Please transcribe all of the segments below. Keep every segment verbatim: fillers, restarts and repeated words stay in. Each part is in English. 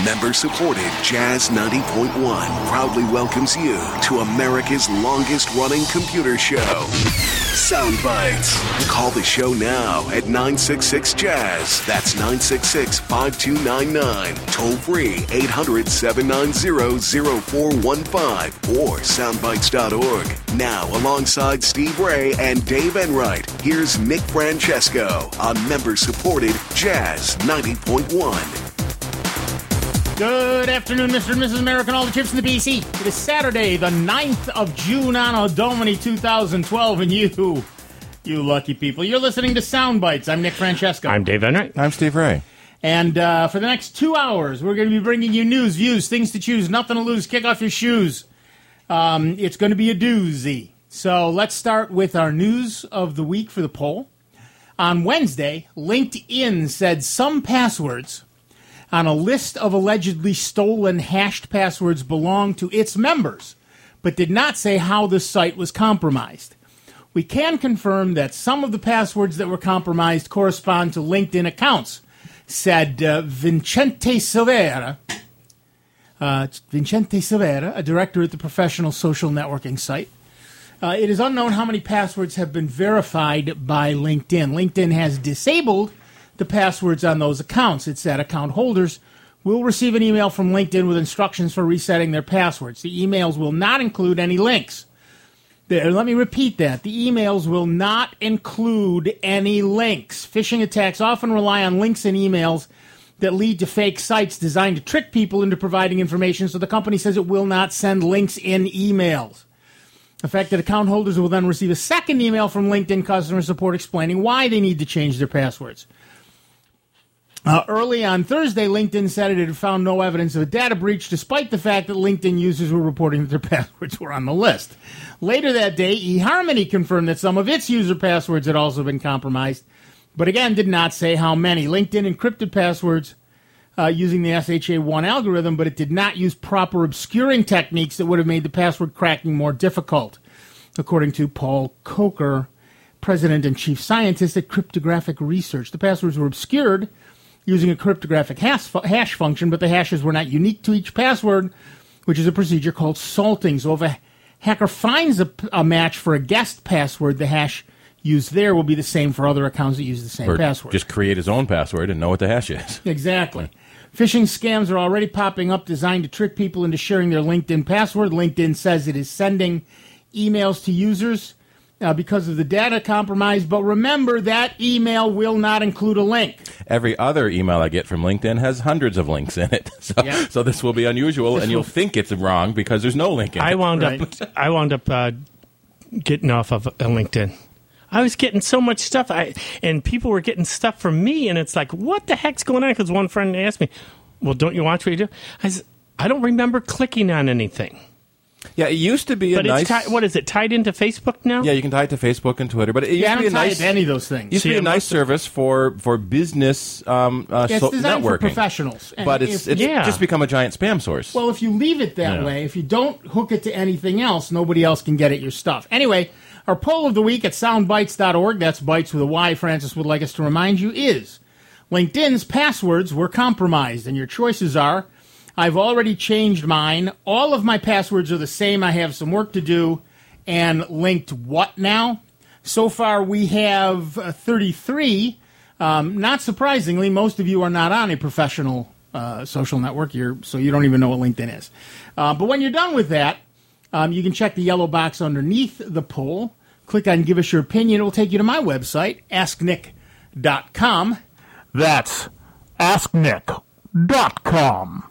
Member-supported Jazz ninety point one proudly welcomes you to America's longest-running computer show, Sound Bites. Call the show now at nine six six Jazz. That's nine six six, five two nine nine. Toll free eight hundred, seven nine zero, zero four one five or soundbites dot org. Now, alongside Steve Ray and Dave Enright, here's Nick Francesco on member-supported Jazz ninety point one. Good afternoon, Mister and Missus America, and all the chips in the B C. It is Saturday, the ninth of June, Anno Domini two thousand twelve, and you, you lucky people, you're listening to Sound Bites. I'm Nick Francesco. I'm Dave Enright. I'm Steve Ray. And uh, for the next two hours, we're going to be bringing you news, views, things to choose, nothing to lose, kick off your shoes. Um, it's going to be a doozy. So let's start with our news of the week for the poll. On Wednesday, LinkedIn said some passwords on a list of allegedly stolen hashed passwords belong to its members, but did not say how the site was compromised. We can confirm that some of the passwords that were compromised correspond to LinkedIn accounts, said uh, Vincente Silvera, uh, Vincente Silvera, a director at the professional social networking site. Uh, it is unknown how many passwords have been verified by LinkedIn. LinkedIn has disabled the passwords on those accounts. It said account holders will receive an email from LinkedIn with instructions for resetting their passwords. The emails will not include any links. There, let me repeat that. The emails will not include any links. Phishing attacks often rely on links in emails that lead to fake sites designed to trick people into providing information, so the company says it will not send links in emails. Affected account holders will then receive a second email from LinkedIn customer support explaining why they need to change their passwords. Uh, early on Thursday, LinkedIn said it had found no evidence of a data breach, despite the fact that LinkedIn users were reporting that their passwords were on the list. Later that day, eHarmony confirmed that some of its user passwords had also been compromised, but again did not say how many. LinkedIn encrypted passwords uh, using the S H A one algorithm, but it did not use proper obscuring techniques that would have made the password cracking more difficult, according to Paul Coker, president and chief scientist at Cryptographic Research. The passwords were obscured using a cryptographic hash, fu- hash function, but the hashes were not unique to each password, which is a procedure called salting. So if a hacker finds a, a match for a guest password, the hash used there will be the same for other accounts that use the same or password. Just create his own password and know what the hash is. Exactly. Phishing scams are already popping up designed to trick people into sharing their LinkedIn password. LinkedIn says it is sending emails to users Uh, because of the data compromise, but remember that email will not include a link. Every other email I get from LinkedIn has hundreds of links in it, so Yeah. so this will be unusual, This and you'll will- think it's wrong because there's no link in I it. wound Right. up. I wound up uh, getting off of uh, LinkedIn. I was getting so much stuff, I and people were getting stuff from me, and it's like, what the heck's going on? Because one friend asked me, "Well, don't you watch what you do?" I said, "I don't remember clicking on anything." Yeah, it used to be a But nice. it's ti- what is it tied into Facebook now? Yeah, you can tie it to Facebook and Twitter, but it used Yeah, I to be don't a tie nice. it to any of those things. Used to See, be a I nice must- service for for business um, uh, It's so, designed for networking, professionals. And but it's if- it's Yeah. just become a giant spam source. Well, if you leave it that Yeah. way, if you don't hook it to anything else, nobody else can get at your stuff. Anyway, our poll of the week at soundbites dot org, that's bites with a Y, Francis would like us to remind you, is LinkedIn's passwords were compromised, and your choices are: I've already changed mine, all of my passwords are the same, I have some work to do, and linked what now? So far we have uh, thirty-three. Um, not surprisingly, most of you are not on a professional uh, social network, you're, so you don't even know what LinkedIn is. Uh, but when you're done with that, um, you can check the yellow box underneath the poll. Click on Give Us Your Opinion. It will take you to my website, ask nick dot com. That's ask nick dot com.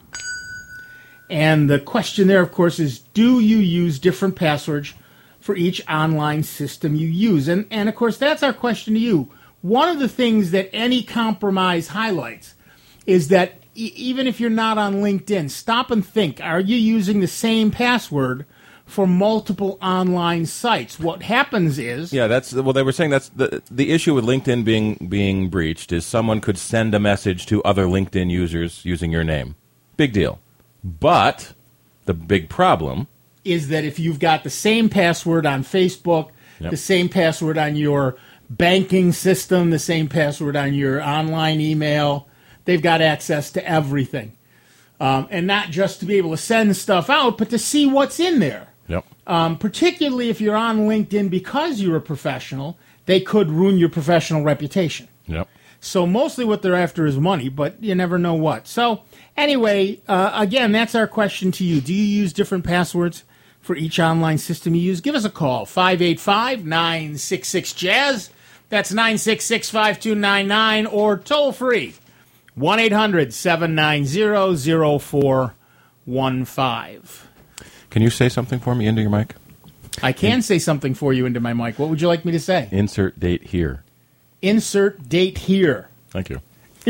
And the question there, of course, is do you use different passwords for each online system you use? And, and of course, that's our question to you. One of the things that any compromise highlights is that e- even if you're not on LinkedIn, stop and think, are you using the same password for multiple online sites? What happens is... Yeah, that's well. They were saying that's the the issue with LinkedIn being being breached is someone could send a message to other LinkedIn users using your name. Big deal. But the big problem is that if you've got the same password on Facebook, Yep. the same password on your banking system, the same password on your online email, they've got access to everything. um, and not just to be able to send stuff out, but to see what's in there. Yep. Um, particularly if you're on LinkedIn because you're a professional, they could ruin your professional reputation. Yep. So mostly what they're after is money, but you never know what. So anyway, uh, again, that's our question to you. Do you use different passwords for each online system you use? Give us a call, five eight five, nine six six, jazz. That's nine six six, five two nine nine, or toll free, one eight hundred, seven nine zero, zero four one five. Can you say something for me into your mic? I can say something for you into my mic. What would you like me to say? Insert date here. Insert date here. Thank you.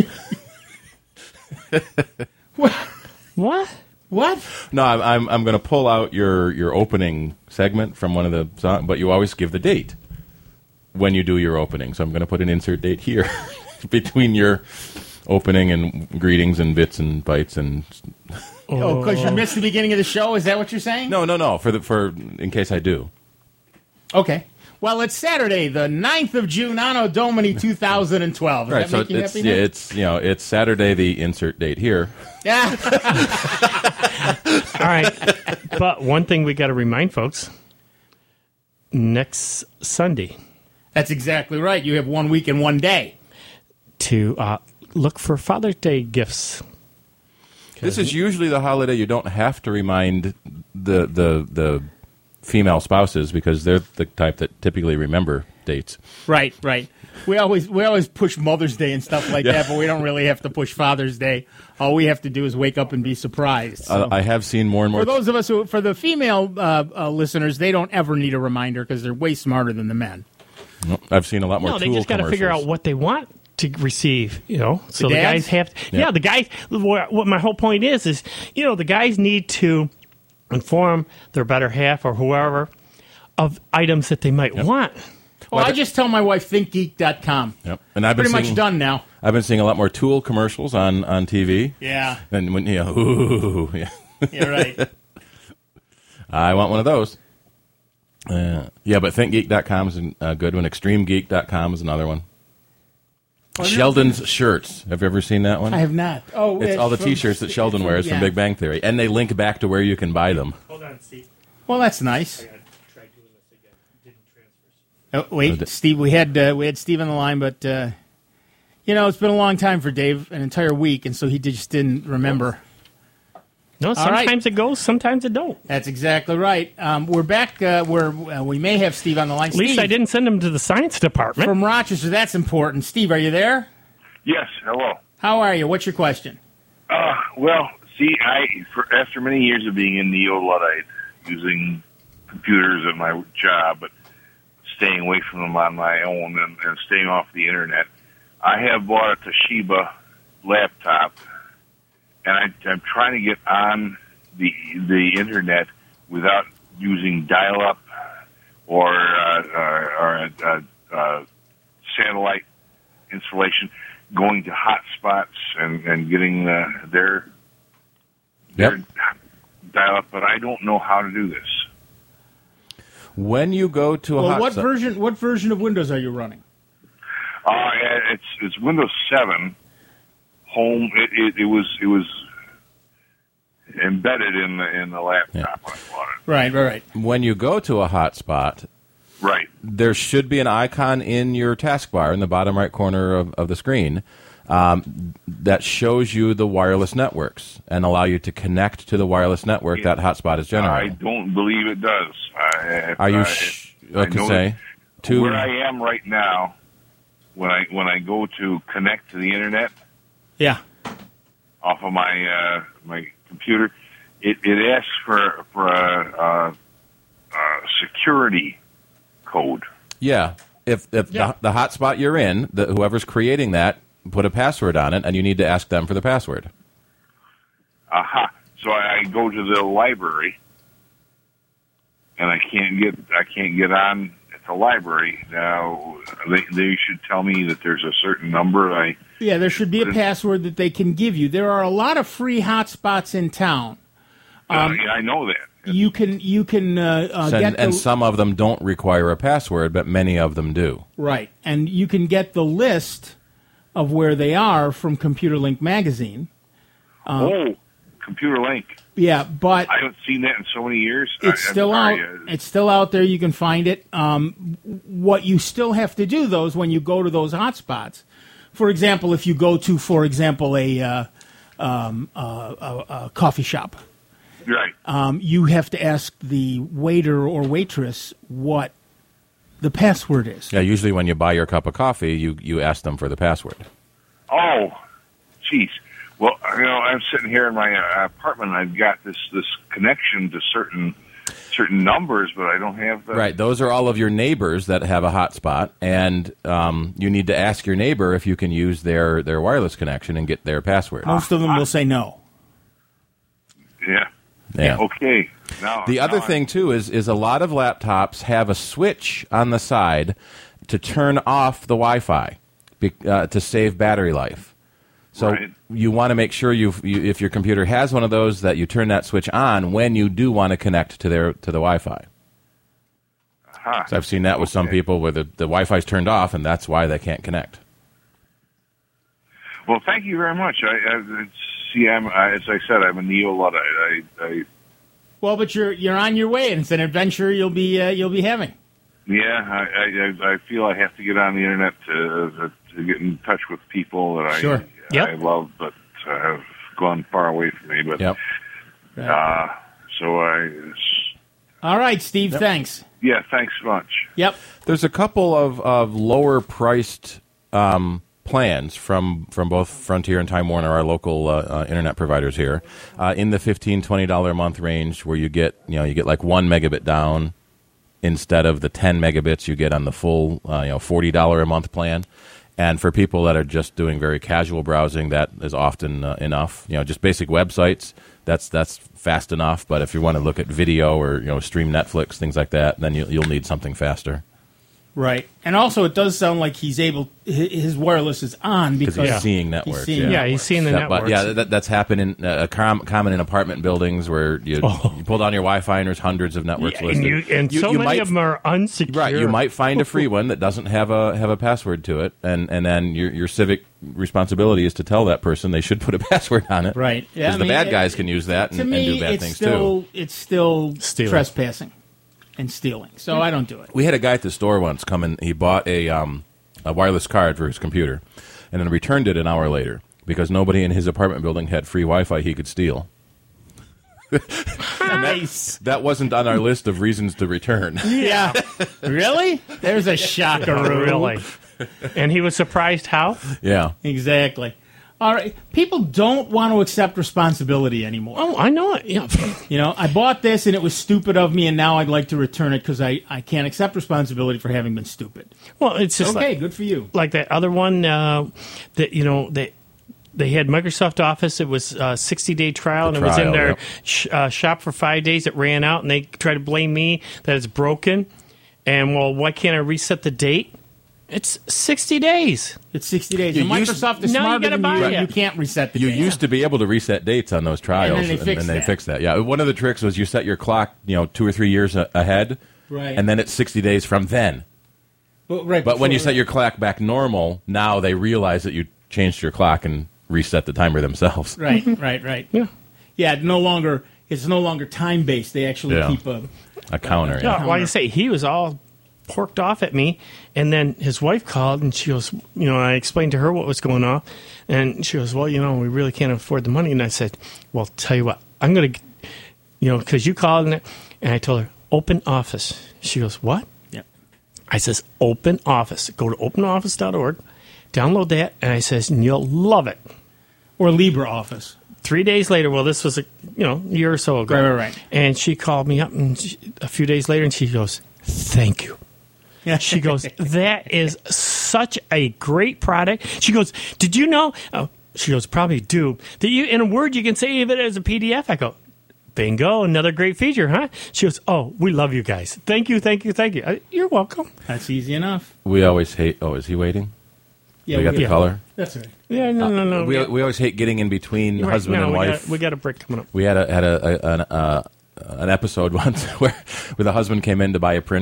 What? What? No, I'm I'm, I'm going to pull out your, your opening segment from one of the songs, but you always give the date when you do your opening. So I'm going to put an insert date here between your opening and greetings and bits and bytes and. Oh, because you missed the beginning of the show? Is that what you're saying? No, no, no. For the for in case I do. Okay. Well, it's Saturday, the ninth of June, Anno Domini two thousand twelve. Does Right, that so make you it's happy? yeah, Nick? it's you know it's Saturday. The insert date here. Yeah. All right. But one thing we got to remind folks, next Sunday, That's exactly right. You have one week and one day. to uh, look for Father's Day gifts. This is usually the holiday you don't have to remind the the the female spouses because they're the type that typically remember dates. Right, right. We always we always push Mother's Day and stuff like Yeah. that, but we don't really have to push Father's Day. All we have to do is wake up and be surprised. So. Uh, I have seen more and more. For those of us who, for the female uh, uh, listeners, they don't ever need a reminder because they're way smarter than the men. I've seen a lot more. No, they Tool just got to figure out commercials. what they want to receive, you know. So the, dads? guys have to, yeah. Yeah. the guys, what what my whole point is, is, you know, the guys need to inform their better half or whoever of items that they might want. Well, I just tell my wife think geek dot com. Yep. And I've been Pretty much seeing, done now. I've been seeing a lot more Tool commercials on, on T V. Yeah, And when you know, ooh, yeah. you're right. I want one of those. Uh, yeah, but think geek dot com is a good one. extreme geek dot com is another one. Sheldon's shirts. Have you ever seen that one? I have not. Oh, It's all the from- T-shirts that Sheldon from- wears yeah. from Big Bang Theory, and they link back to where you can buy them. Hold on, Steve. Well, that's nice. Try doing this again. Didn't transfer. Oh, wait, Oh, di- Steve. We had uh, we had Steve on the line, but uh, you know it's been a long time for Dave, an entire week, and so he just didn't remember. No, right. sometimes it goes, sometimes it don't. That's exactly right. Um, we're back uh, where uh, we may have Steve on the line. At least Steve, I didn't send him to the science department. from Rochester. That's important. Steve, are you there? Yes, hello. How are you? What's your question? Uh, well, see, I for, after many years of being a neo-Luddite, using computers at my job, but staying away from them on my own and, and staying off the internet, I have bought a Toshiba laptop, and I, I'm trying to get on the the internet without using dial-up or uh, or, or a, a, a satellite installation. Going to hotspots and, and getting uh, their, their Yep. dial-up, but I don't know how to do this. When you go to a Well, hot what so- version? What version of Windows are you running? Uh, it's it's Windows seven home. It, it, it was it was embedded in the in the laptop when I bought it. Right, right, right. when you go to a hotspot, Right. there should be an icon in your taskbar in the bottom right corner of, of the screen um, that shows you the wireless networks and allow you to connect to the wireless network that hotspot is I generating. don't believe it does. I, if, Are you uh, sh- if- I okay, know say that to where I am right now? When I when I go to connect to the internet Yeah. off of my uh, my computer, it, it asks for for a, a, a security code. yeah, if if Yeah. the, the hotspot you're in, the, whoever's creating that, put a password on it, and you need to ask them for the password. Aha! So I go to the library, and I can't get I can't get on at the library now. They they should tell me that there's a certain number. I Yeah, there should be a password that they can give you. There are a lot of free hotspots in town. uh, yeah, I know that. You can you can uh, uh, And, get the, and some of them don't require a password, but many of them do. right, and you can get the list of where they are from Computer Link magazine. oh, Computer Link. Yeah, but I haven't seen that in so many years. it's I, I'm still out. sorry, uh, It's still out there. You can find it. Um, what you still have to do, though, is when you go to those hotspots. For example, if you go to, for example, a, uh, um, uh, a, a coffee shop, Right. um, you have to ask the waiter or waitress what the password is. Yeah, usually when you buy your cup of coffee, you, you ask them for the password. Oh, jeez. Well, you know, I'm sitting here in my uh, apartment, and I've got this, this connection to certain certain numbers, but I don't have the... Right, those are all of your neighbors that have a hotspot, and um, you need to ask your neighbor if you can use their, their wireless connection and get their password. Most of them will say no. Yeah. Yeah. Okay. Now, The other now thing, too, is, is a lot of laptops have a switch on the side to turn off the Wi-Fi be, uh, to save battery life. So Right. you want to make sure you've, you, if your computer has one of those, that you turn that switch on when you do want to connect to their to the Wi-Fi. Huh. So I've seen that with some Okay. people where the, the Wi-Fi's turned off, and that's why they can't connect. Well, thank you very much. I, I see. I'm I, as I said, I'm a neo-Luddite. I, I Well, but you're you're on your way, and it's an adventure you'll be uh, you'll be having. yeah. I, I I feel I have to get on the internet to to get in touch with people that I Sure. Yep. I love, but uh, have gone far away from me. But Yep. uh, so I All right, Steve. Thanks. yeah. Thanks much. Yep. There's a couple of, of lower priced um, plans from, from both Frontier and Time Warner, our local uh, uh, internet providers here, uh, in the fifteen dollars, twenty dollars a month range, where you get you know you get like one megabit down instead of the ten megabits you get on the full uh, you know forty dollars a month plan. And for people that are just doing very casual browsing, that is often uh, enough. You know, just basic websites, that's that's fast enough. But if you want to look at video or you know stream Netflix, things like that, then you, you'll need something faster. Right. And also, it does sound like he's able. hi- His wireless is on because Because he's Yeah. seeing networks. seeing yeah. Yeah, he's seeing the That- but networks. yeah, that, that's happened in uh, com- common in apartment buildings where you, Oh. you pull down your Wi-Fi and there's hundreds of networks Yeah, listed. and you, and You- so you many might- of them are unsecure. Right, you might find a free one that doesn't have a have a password to it, and, and then your your civic responsibility is to tell that person they should put a password on it. Right. Yeah, because I the mean, bad it- guys can use that and, to and me, do bad it's things still too. it's still Stealing. trespassing and stealing. So I don't do it. We had a guy at the store once come in. He bought a um, a wireless card for his computer, and then returned it an hour later because nobody in his apartment building had free Wi-Fi he could steal. Nice. That wasn't on our list of reasons to return. Yeah. Really? There's a shocker. Oh, really. And he was surprised how? Yeah. Exactly. All right. People don't want to accept responsibility anymore. Oh, I know it. Yeah. You know, I bought this and it was stupid of me, and now I'd like to return it because I, I can't accept responsibility for having been stupid. Well, it's just Okay, like, good for you. like that other one uh, that, you know, they, they had Microsoft Office. It was a sixty-day trial, The and it was in trial, their yep. sh- uh, shop for five days. It ran out, and they try to blame me that it's broken. And, well, why can't I reset the date? It's sixty days. It's sixty days. You And used- Microsoft is Now you smarter gotta than buy you. it. You can't reset the You date. used to be able to reset dates on those trials, And then they fixed that. fixed that. Yeah, one of the tricks was you set your clock, you know, two or three years a- ahead, Right. and then it's sixty days from then. But, right But when you before- set your clock back normal, now they realize that you changed your clock and reset the timer themselves. Right, right, right. Yeah. Yeah, no longer it's no longer time based. They actually Yeah. keep a A counter. Yeah, Yeah. well, you say he was all porked off at me, and then his wife called, and she goes, you know, I explained to her what was going on, and she goes, well, you know, we really can't afford the money, and I said, well, tell you what, I'm going to, you know, because you called, and, and I told her, open office. She goes, what? Yep. I says, open office. Go to open office dot org, download that, and I says, and you'll love it. or LibreOffice. Three days later, well, this was a you know year or so ago, Right, right, right. and she called me up, and she, a few days later, and she goes, "Thank you." Yeah. She goes, "That is such a great product." She goes, "Did you know?" Oh, she goes, "Probably do that. You in a word, you can save it as a P D F." I go, "Bingo, another great feature, huh?" She goes, "Oh, we love you guys. Thank you, thank you, thank you. I, you're welcome." That's easy enough. We always hate. Oh, is he waiting? Yeah, we got the yeah. color. That's right. Yeah, no, no, no. We, we always hate getting in between Right, husband no, and we wife. Got, we got a break coming up. We had a had a, a an, uh, an episode once where where the husband came in to buy a printer,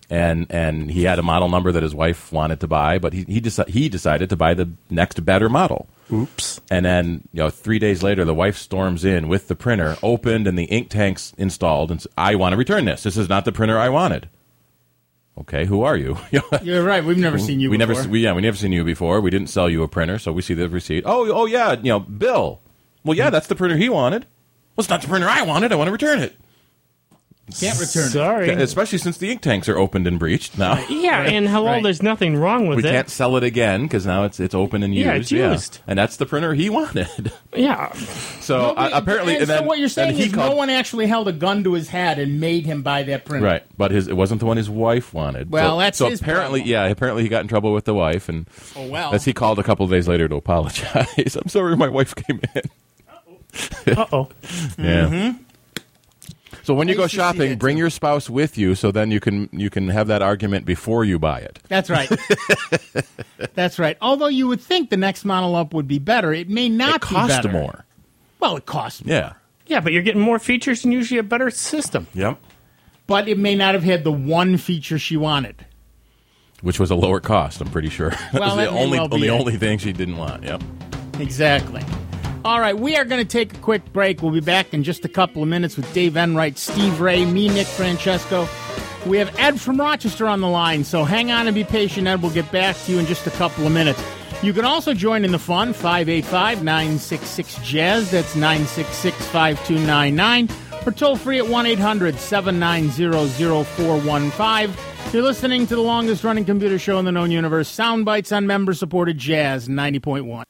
and and he had a model number that his wife wanted to buy, but he he, deci- he decided to buy the next better model. Oops. And then, you know, three days later, the wife storms in with the printer opened and the ink tanks installed, and says, I want to return this. This is not the printer I wanted. Okay, who are you? You're right. We've never seen you we before. Never, we, yeah, we never seen you before. We didn't sell you a printer, so we see the receipt. Oh, oh yeah, you know, Bill. Well, yeah, that's the printer he wanted. Well, it's not the printer I wanted. I want to return it. Can't return it. Sorry. Especially since the ink tanks are opened and breached now. Yeah, Right, and hello, right. there's nothing wrong with We it. can't sell it again because now it's it's open and used. Yeah, it's used. And that's the printer he wanted. Yeah. So Nobody- uh, apparently, and and so then, what you're saying and he is called, no one actually held a gun to his head and made him buy that printer. right, but his it wasn't the one his wife wanted. Well, so, that's so his apparently, problem. yeah, apparently he got in trouble with the wife, and Oh, well. as he called a couple of days later to apologize. I'm sorry, my wife came in. Uh-oh. Yeah. So when you I go used to see shopping, that bring too. your spouse with you, so then you can you can have that argument before you buy it. That's right. That's right. Although you would think the next model up would be better, it may not It be costs better. more. Well, it costs more. Yeah. Yeah, but you're getting more features and usually a better system. Yep. But it may not have had the one feature she wanted. Which was a lower cost, I'm pretty sure. That Well, was the that may only well be the it. only thing she didn't want. Yep. Exactly. All right, we are going to take a quick break. We'll be back in just a couple of minutes with Dave Enright, Steve Ray, me, Nick Francesco. We have Ed from Rochester on the line, so hang on and be patient, Ed. We'll get back to you in just a couple of minutes. You can also join in the fun, five eight five, nine six six, jazz. That's nine six six, five two nine nine. Or toll free at one eight hundred, seven nine zero, zero four one five. You're listening to the longest running computer show in the known universe, Sound Bites on member-supported Jazz ninety point one.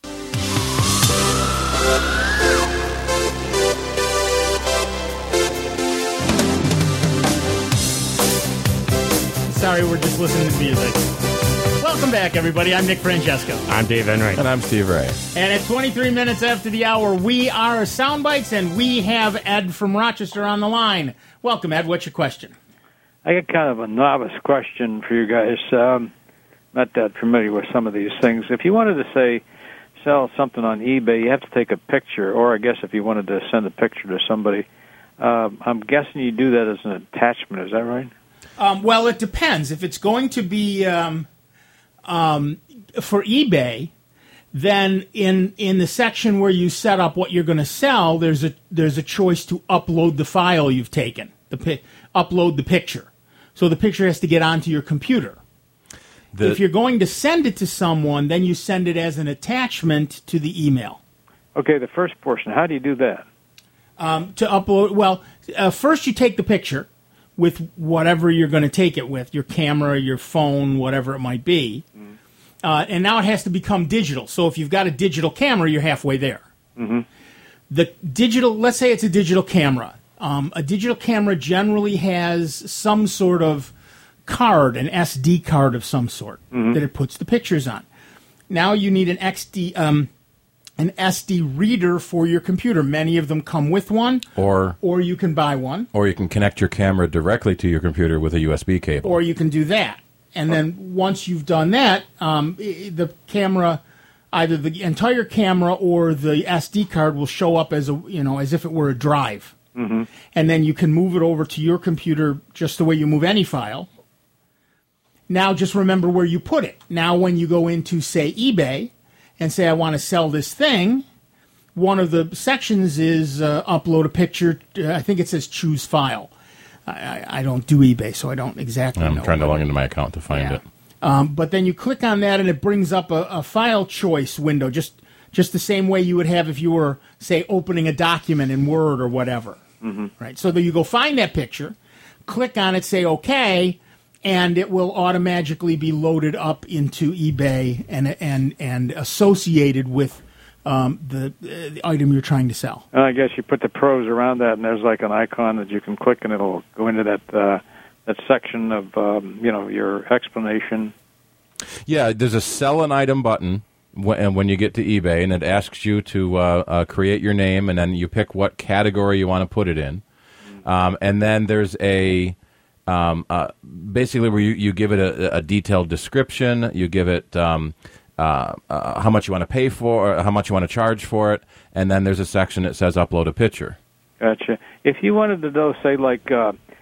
Sorry, we're just listening to music. Welcome back, everybody. I'm Nick Francesco. I'm Dave Enright. And I'm Steve Ray. And at twenty-three minutes after the hour, we are Soundbites, and we have Ed from Rochester on the line. Welcome, Ed. What's your question? I got kind of a novice question for you guys. Um, not that familiar with some of these things. If you wanted to, say, sell something on eBay, you have to take a picture, or I guess if you wanted to send a picture to somebody, um, I'm guessing you do that as an attachment. Is that right? Um, well, it depends. If it's going to be um, um, for eBay, then in in the section where you set up what you're going to sell, there's a there's a choice to upload the file you've taken, the pi- upload the picture. So the picture has to get onto your computer. The, If you're going to send it to someone, then you send it as an attachment to the email. Okay, the first portion, how do you do that? Um, to upload, well, uh, first you take the picture with whatever you're going to take it with, your camera, your phone, whatever it might be. Mm. Uh, and now it has to become digital. So if you've got a digital camera, you're halfway there. Mm-hmm. The digital, let's say it's a digital camera. Um, a digital camera generally has some sort of card, an S D card of some sort, mm-hmm. that it puts the pictures on. Now you need an X D, um, an S D reader for your computer. Many of them come with one, or or you can buy one, or you can connect your camera directly to your computer with a U S B cable. or you can do that. And then once you've done that, um, i- the camera, either the entire camera or the S D card, will show up as a you know as if it were a drive. Mm-hmm. And then you can move it over to your computer just the way you move any file. Now just remember where you put it. Now when you go into, say, eBay and say, I want to sell this thing, one of the sections is uh, upload a picture. I think it says choose file. I, I, I don't do eBay, so I don't exactly I'm know. trying to log into my account to find Yeah. it. Um, but then you click on that, and it brings up a, a file choice window, just just the same way you would have if you were, say, opening a document in Word or whatever. Mm-hmm. Right. So then you go find that picture, click on it, say OK, and it will automatically be loaded up into eBay and and and associated with um, the, uh, the item you're trying to sell. And I guess you put the pros around that, and there's like an icon that you can click, and it'll go into that uh, that section of um, you know your explanation. Yeah, there's a sell an item button when, when you get to eBay, and it asks you to uh, uh, create your name, and then you pick what category you want to put it in. Um, and then there's a um, uh, basically where you, you give it a, a detailed description, you give it um, uh, uh, how much you want to pay for, or how much you want to charge for it, and then there's a section that says upload a picture. Gotcha. If you wanted to, though, say like uh,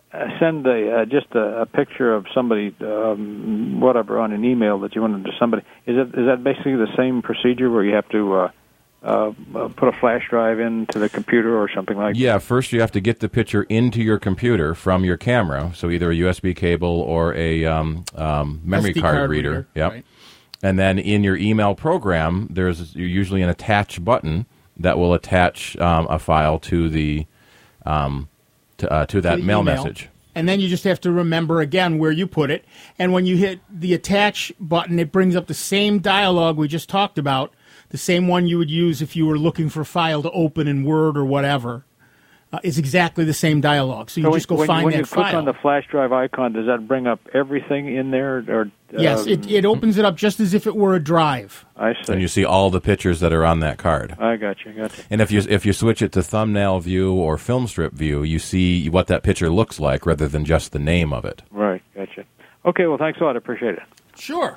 uh, send a uh, just a, a picture of somebody, um, whatever, on an email that you want to somebody, is it is that basically the same procedure where you have to uh, uh, put a flash drive into the computer or something like that? Yeah, first you have to get the picture into your computer from your camera, so either a U S B cable or a um, um, memory S D card, card reader. reader, Yep. right. And then in your email program, there's usually an attach button that will attach um, a file to the um, to, uh, to that the mail email. message. And then you just have to remember again where you put it. And when you hit the attach button, it brings up the same dialogue we just talked about, the same one you would use if you were looking for a file to open in Word or whatever. Uh, it's exactly the same dialogue. So you So just go when, find when that you click file. on the flash drive icon, does that bring up everything in there? Or yes, um, it, it opens it up just as if it were a drive. I see. And you see all the pictures that are on that card. I got you. Got you. And if you if you switch it to thumbnail view or film strip view, you see what that picture looks like rather than just the name of it. Right. Gotcha. Okay. Well, thanks a lot. I appreciate it. Sure.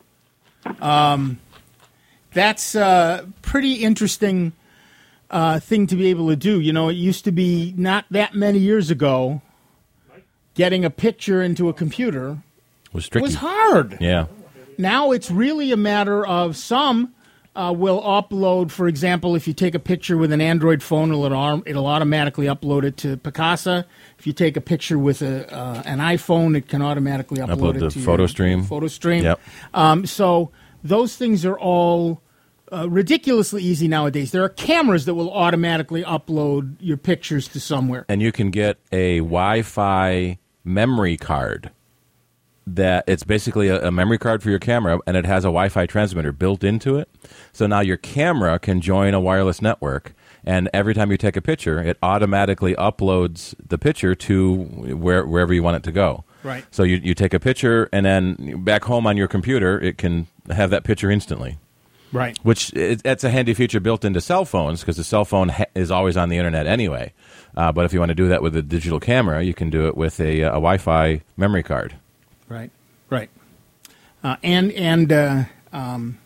Um, that's a pretty interesting uh, thing to be able to do. You know, it used to be not that many years ago, getting a picture into a computer Was tricky. was hard. Yeah. Now it's really a matter of some uh, will upload, for example, if you take a picture with an Android phone, it'll, it'll automatically upload it to Picasa. If you take a picture with a, uh, an iPhone, it can automatically upload, Upload it to to PhotoStream. Your PhotoStream. Yep. Um, so those things are all uh, ridiculously easy nowadays. There are cameras that will automatically upload your pictures to somewhere. And you can get a Wi-Fi memory card. That it's basically a, a memory card for your camera, and it has a Wi-Fi transmitter built into it. So now your camera can join a wireless network, and every time you take a picture, it automatically uploads the picture to where, wherever you want it to go. Right. So you, you take a picture, and then back home on your computer, it can have that picture instantly. Right. Which it, it's a handy feature built into cell phones because the cell phone ha- is always on the internet anyway. Uh, but if you want to do that with a digital camera, you can do it with a, a Wi-Fi memory card. Right, right, uh, and and uh, um,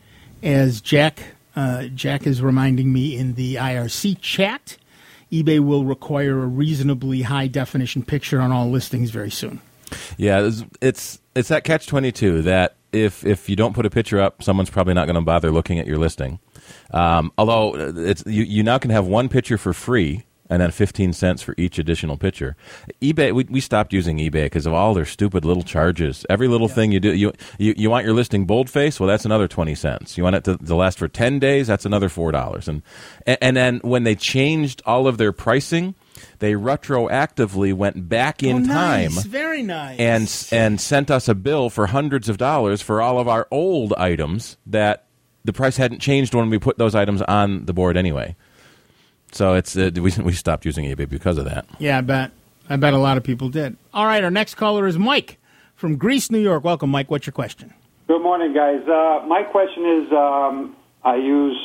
as Jack uh, Jack is reminding me in the I R C chat, eBay will require a reasonably high definition picture on all listings very soon. Yeah, it's it's, it's that catch twenty-two that if if you don't put a picture up, someone's probably not going to bother looking at your listing. Um, although it's you, you now can have one picture for free. And then fifteen cents for each additional picture. eBay, we, we stopped using eBay because of all their stupid little charges. Every little yeah. thing you do, you, you you want your listing boldface? Well, that's another twenty cents. You want it to, to last for ten days? That's another four dollars. And, and and then when they changed all of their pricing, they retroactively went back in oh, nice. time. Very nice. And, and sent us a bill for hundreds of dollars for all of our old items that the price hadn't changed when we put those items on the board anyway. So it's uh, we we stopped using eBay because of that. Yeah, I bet. I bet a lot of people did. All right, our next caller is Mike from Greece, New York. Welcome, Mike. What's your question? Good morning, guys. Uh, my question is, um, I use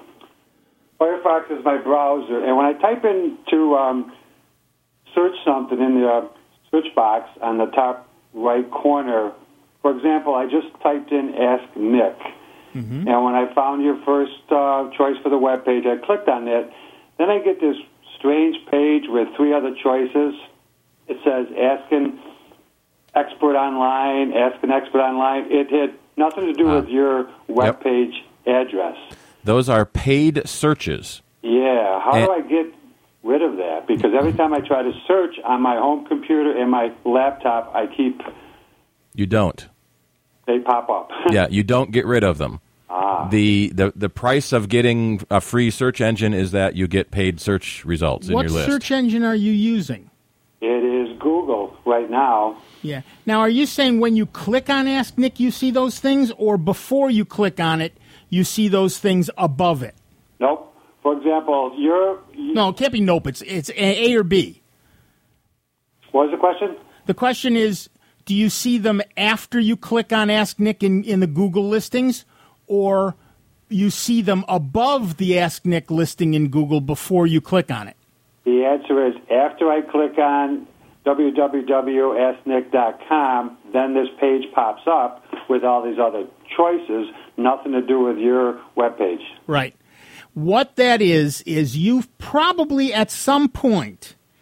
Firefox as my browser, and when I type in to um, search something in the uh, search box on the top right corner, for example, I just typed in Ask Nick, mm-hmm. and when I found your first uh, choice for the web page, I clicked on it. Then I get this strange page with three other choices. It says Ask an Expert Online, Ask an Expert Online. It had nothing to do uh, with your web yep. page address. Those are paid searches. Yeah. How and, do I get rid of that? Because every time I try to search on my home computer and my laptop, I keep... You don't. They pop up. Yeah, you don't get rid of them. Ah. The, the the price of getting a free search engine is that you get paid search results in what your list. What search engine are you using? It is Google right now. Yeah. Now, are you saying when you click on Ask Nick, you see those things, or before you click on it, you see those things above it? Nope. For example, you're... You, no, it can't be nope. It's, it's A, A or B. What was the question? The question is, do you see them after you click on Ask Nick in, in the Google listings, or you see them above the Ask Nick listing in Google before you click on it? The answer is after I click on w w w dot ask nick dot com, then this page pops up with all these other choices, nothing to do with your webpage. Right. What that is, is you've probably at some point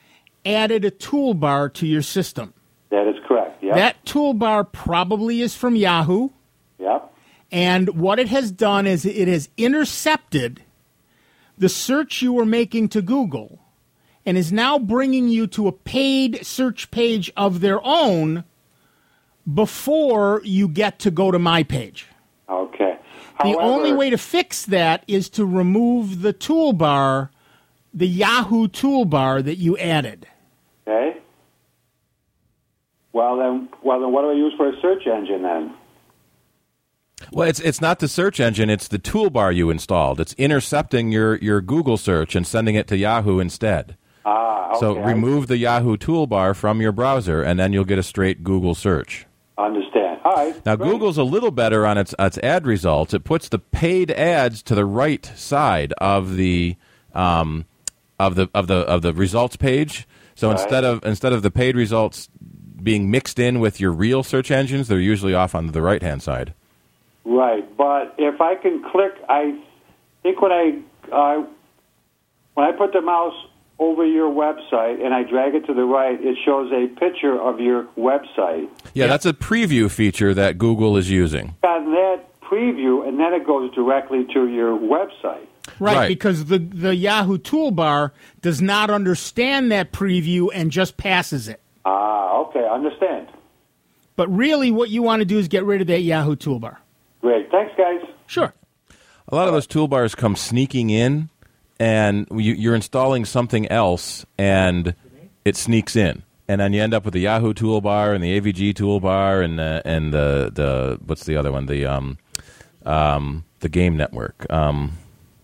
added a toolbar to your system. That is correct, yep. That toolbar probably is from Yahoo. Yep. And what it has done is it has intercepted the search you were making to Google and is now bringing you to a paid search page of their own before you get to go to my page. Okay. The However, only way to fix that is to remove the toolbar, the Yahoo toolbar that you added. Okay. Well then, well then, what do I use for a search engine then? Well, it's it's not the search engine; it's the toolbar you installed. It's intercepting your, your Google search and sending it to Yahoo instead. Ah, okay. So remove the Yahoo toolbar from your browser, and then you'll get a straight Google search. Understand. All right. Now, great. Google's a little better on its its ad results. It puts the paid ads to the right side of the um, of the of the of the results page. So Right. instead of instead of the paid results being mixed in with your real search engines, they're usually off on the right hand side. Right, but if I can click, I think when I uh, when I put the mouse over your website and I drag it to the right, it shows a picture of your website. Yeah, that's a preview feature that Google is using. And that preview, and then it goes directly to your website. Right, Right. because the, the Yahoo toolbar does not understand that preview and just passes it. Ah, okay, understand. But really what you want to do is get rid of that Yahoo toolbar. Great, thanks, guys. Sure. A lot of those toolbars come sneaking in, and you, you're installing something else, and it sneaks in. And then you end up with the Yahoo toolbar and the A V G toolbar and the, and the, the what's the other one? The um, um, the Game Network um,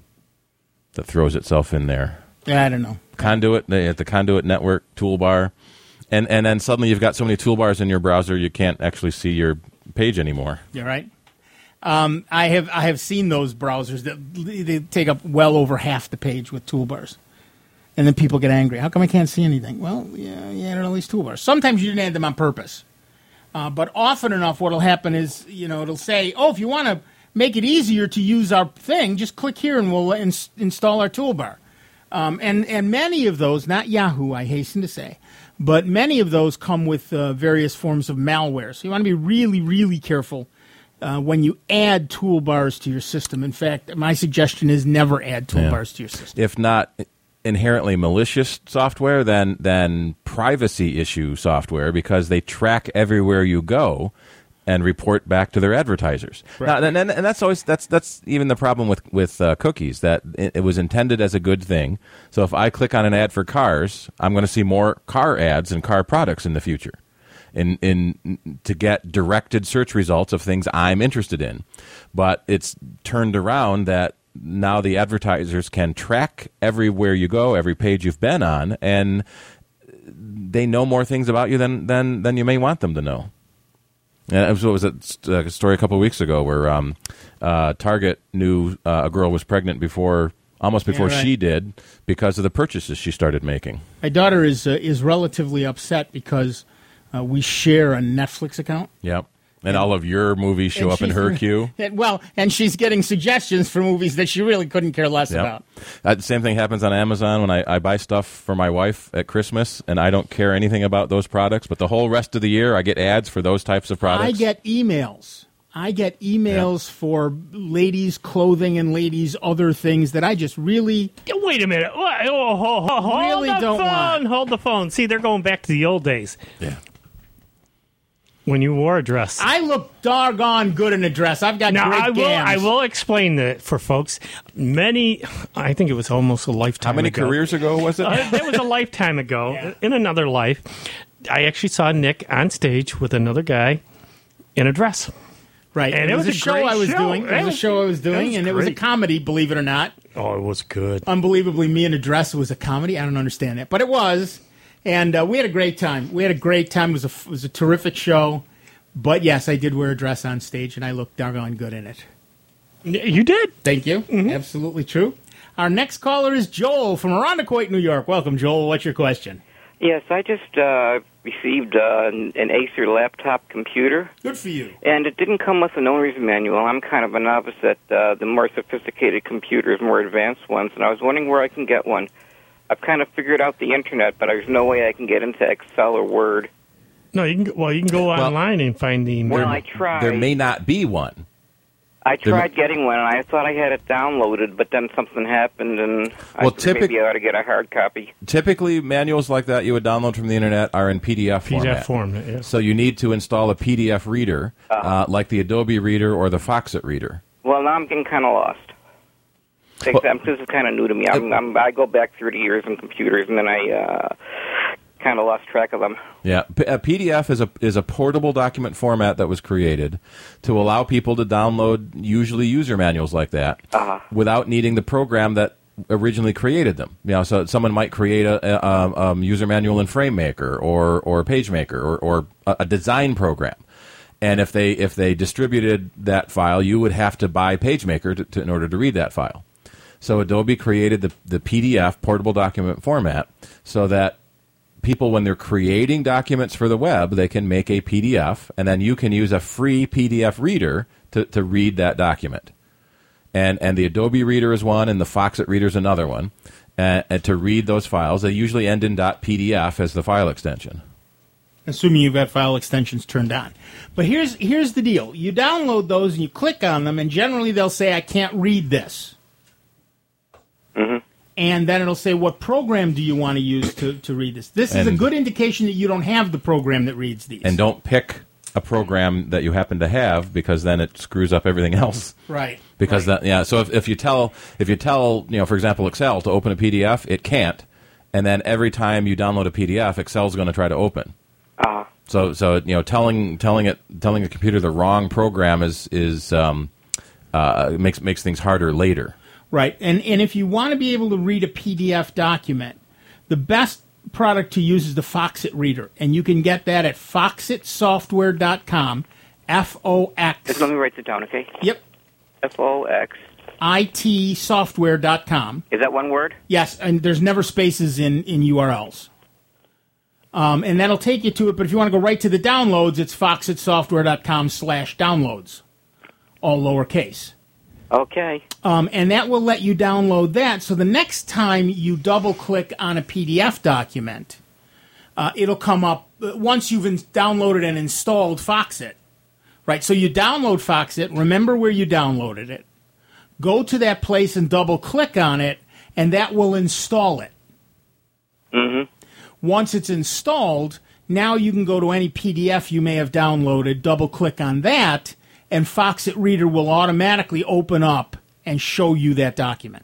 that throws itself in there. Yeah, I don't know. Conduit, the, the Conduit Network toolbar. And, and then suddenly you've got so many toolbars in your browser you can't actually see your page anymore. You're right. Um, I have I have seen those browsers that they take up well over half the page with toolbars, and then people get angry. How come I can't see anything? Well, yeah, you added all these toolbars. Sometimes you didn't add them on purpose, uh, but often enough, what'll happen is you know it'll say, "Oh, if you want to make it easier to use our thing, just click here and we'll ins- install our toolbar." Um, and and many of those, not Yahoo, I hasten to say, but many of those come with uh, various forms of malware. So you want to be really, really careful. Uh, when you add toolbars to your system. In fact, my suggestion is never add toolbars Yeah. to your system. If not inherently malicious software, then then privacy issue software, because they track everywhere you go and report back to their advertisers. Right. Now, and, and, and that's always that's that's even the problem with with uh, cookies, that it, it was intended as a good thing. So if I click on an ad for cars, I'm going to see more car ads and car products in the future. In, in to get directed search results of things I'm interested in. But it's turned around that now the advertisers can track everywhere you go, every page you've been on, and they know more things about you than, than, than you may want them to know. And it was, what was it, a story a couple of weeks ago where um, uh, Target knew uh, a girl was pregnant before, almost before Yeah, right. she did, because of the purchases she started making. My daughter is uh, is relatively upset because uh, we share a Netflix account. Yep. And all of your movies show And up in she's- her queue. and- Well, and she's getting suggestions for movies that she really couldn't care less Yep. about. Uh, the same thing happens on Amazon when I, I buy stuff for my wife at Christmas, and I don't care anything about those products. But the whole rest of the year, I get ads for those types of products. I get emails. I get emails for ladies' clothing and ladies' other things that I just really... Wait a minute. What? Oh, ho, ho, hold Really the don't phone. want. Hold the phone. See, they're going back to the old days. Yeah. When you wore a dress. I look doggone good in a dress. I've got Now, great I will, gams. I will explain that for folks. Many, I think it was almost a lifetime How many ago. careers ago was it? Uh, that was a lifetime ago. Yeah. In another life, I actually saw Nick on stage with another guy in a dress. Right, And it, it was, was a a show great I was show. doing. It It was a was- show I was doing, was and it was a great. comedy, believe it or not. Oh, it was good. Unbelievably, me in a dress was a comedy. I don't understand it, but it was, and uh, we had a great time. We had a great time. It was a it was a terrific show. But yes, I did wear a dress on stage, and I looked doggone good in it. You did. Thank you. Mm-hmm. Absolutely true. Our next caller is Joel from Arundecoit, New York. Welcome, Joel. What's your question? Yes, I just uh, received uh, an an Acer laptop computer, Good for you. and it didn't come with an owner's manual. I'm kind of a novice at uh, the more sophisticated computers, more advanced ones, and I was wondering where I can get one. I've kind of figured out the internet, but there's no way I can get into Excel or Word. No, you can. Well, you can go online and find the. Well, I tried. There may not be one. I tried getting one, and I thought I had it downloaded, but then something happened, and well, I typic- maybe I ought to get a hard copy. Typically, manuals like that you would download from the internet are in P D F, P D F format. format, yeah. So you need to install a P D F reader, uh-huh. uh, like the Adobe Reader or the Foxit Reader. Well, now I'm getting kind of lost. Well, this is kind of new to me. I'm, I'm, I go back thirty years in computers, and then I uh, kind of lost track of them. Yeah, P- a P D F is a is a portable document format that was created to allow people to download usually user manuals like that uh-huh. without needing the program that originally created them. You know, so someone might create a, a, a user manual in FrameMaker or or PageMaker or, or a, a design program. And if they if they distributed that file, you would have to buy PageMaker to, to, in order to read that file. So Adobe created the, the P D F, portable document format, so that people, when they're creating documents for the web, they can make a P D F, and then you can use a free P D F reader to, to read that document. And and the Adobe Reader is one, and the Foxit Reader is another one. And, and to read those files, they usually end in .pdf as the file extension. Assuming you've got file extensions turned on. But here's here's the deal. You download those, and you click on them, and generally they'll say, I can't read this. Mm-hmm. And then it'll say, what program do you want to use to, to read this? This and, is a good indication that you don't have the program that reads these. And don't pick a program that you happen to have, because then it screws up everything else. Right. Because right. that yeah. So if, if you tell if you tell you know for example Excel to open a P D F, it can't, and then every time you download a P D F, Excel's going to try to open. Uh-huh. So so you know telling telling it telling the computer the wrong program is is um, uh, makes makes things harder later. Right, and and if you want to be able to read a P D F document, the best product to use is the Foxit Reader, and you can get that at foxit software dot com, F O X. Just let me write it down, okay? Yep. F O X. I T software dot com. Is that one word? Yes, and there's never spaces in, in U R Ls. Um, and that'll take you to it, but if you want to go right to the downloads, it's foxit software dot com slash downloads, all lowercase. Okay. Um, and that will let you download that. So the next time you double-click on a P D F document, uh, it'll come up uh, once you've in- downloaded and installed Foxit. Right? So you download Foxit, remember where you downloaded it, go to that place and double-click on it, and that will install it. Mm-hmm. Once it's installed, now you can go to any P D F you may have downloaded, double-click on that, and Foxit Reader will automatically open up and show you that document.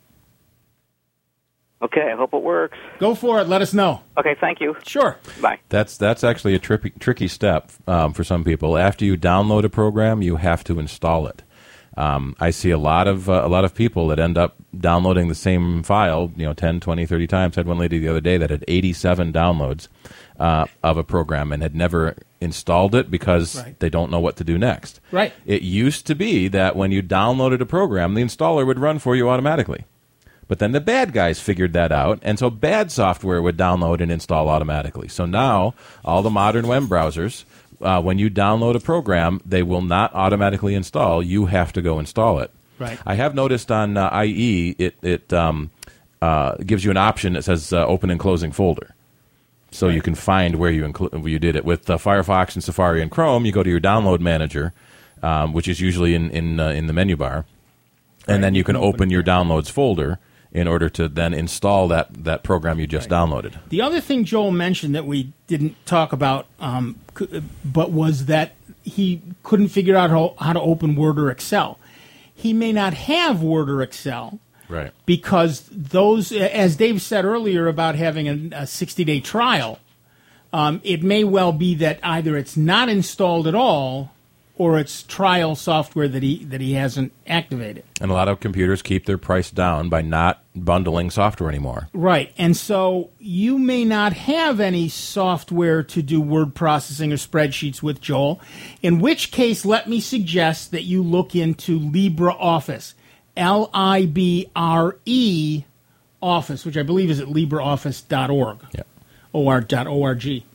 Okay, I hope it works. Go for it. Let us know. Okay, thank you. Sure. Bye. That's that's actually a tricky tricky step um, for some people. After you download a program, you have to install it. Um, I see a lot of uh, a lot of people that end up downloading the same file, you know, ten, twenty, thirty times. I had one lady the other day that had eighty-seven downloads uh, of a program and had never installed it because right. they don't know what to do next. Right. It used to be that when you downloaded a program, the installer would run for you automatically. But then the bad guys figured that out, and so bad software would download and install automatically. So now all the modern web browsers, uh, when you download a program, they will not automatically install. You have to go install it. Right. I have noticed on uh, I E, it, it um, uh, gives you an option that says uh, open and closing folder. So right. you can find where you inclu- where you did it. With uh, Firefox and Safari and Chrome, you go to your download manager, um, which is usually in in, uh, in the menu bar, and right. then you can open your downloads folder in order to then install that, that program you just right. downloaded. The other thing Joel mentioned that we didn't talk about, um, c- but was that he couldn't figure out how, how to open Word or Excel. He may not have Word or Excel. Right. Because those, as Dave said earlier about having a sixty-day trial, um, it may well be that either it's not installed at all or it's trial software that he that he hasn't activated. And a lot of computers keep their price down by not bundling software anymore. Right. And so you may not have any software to do word processing or spreadsheets with, Joel, in which case let me suggest that you look into LibreOffice. L I B R E Office, which I believe is at LibreOffice dot org. Yeah. Or .org.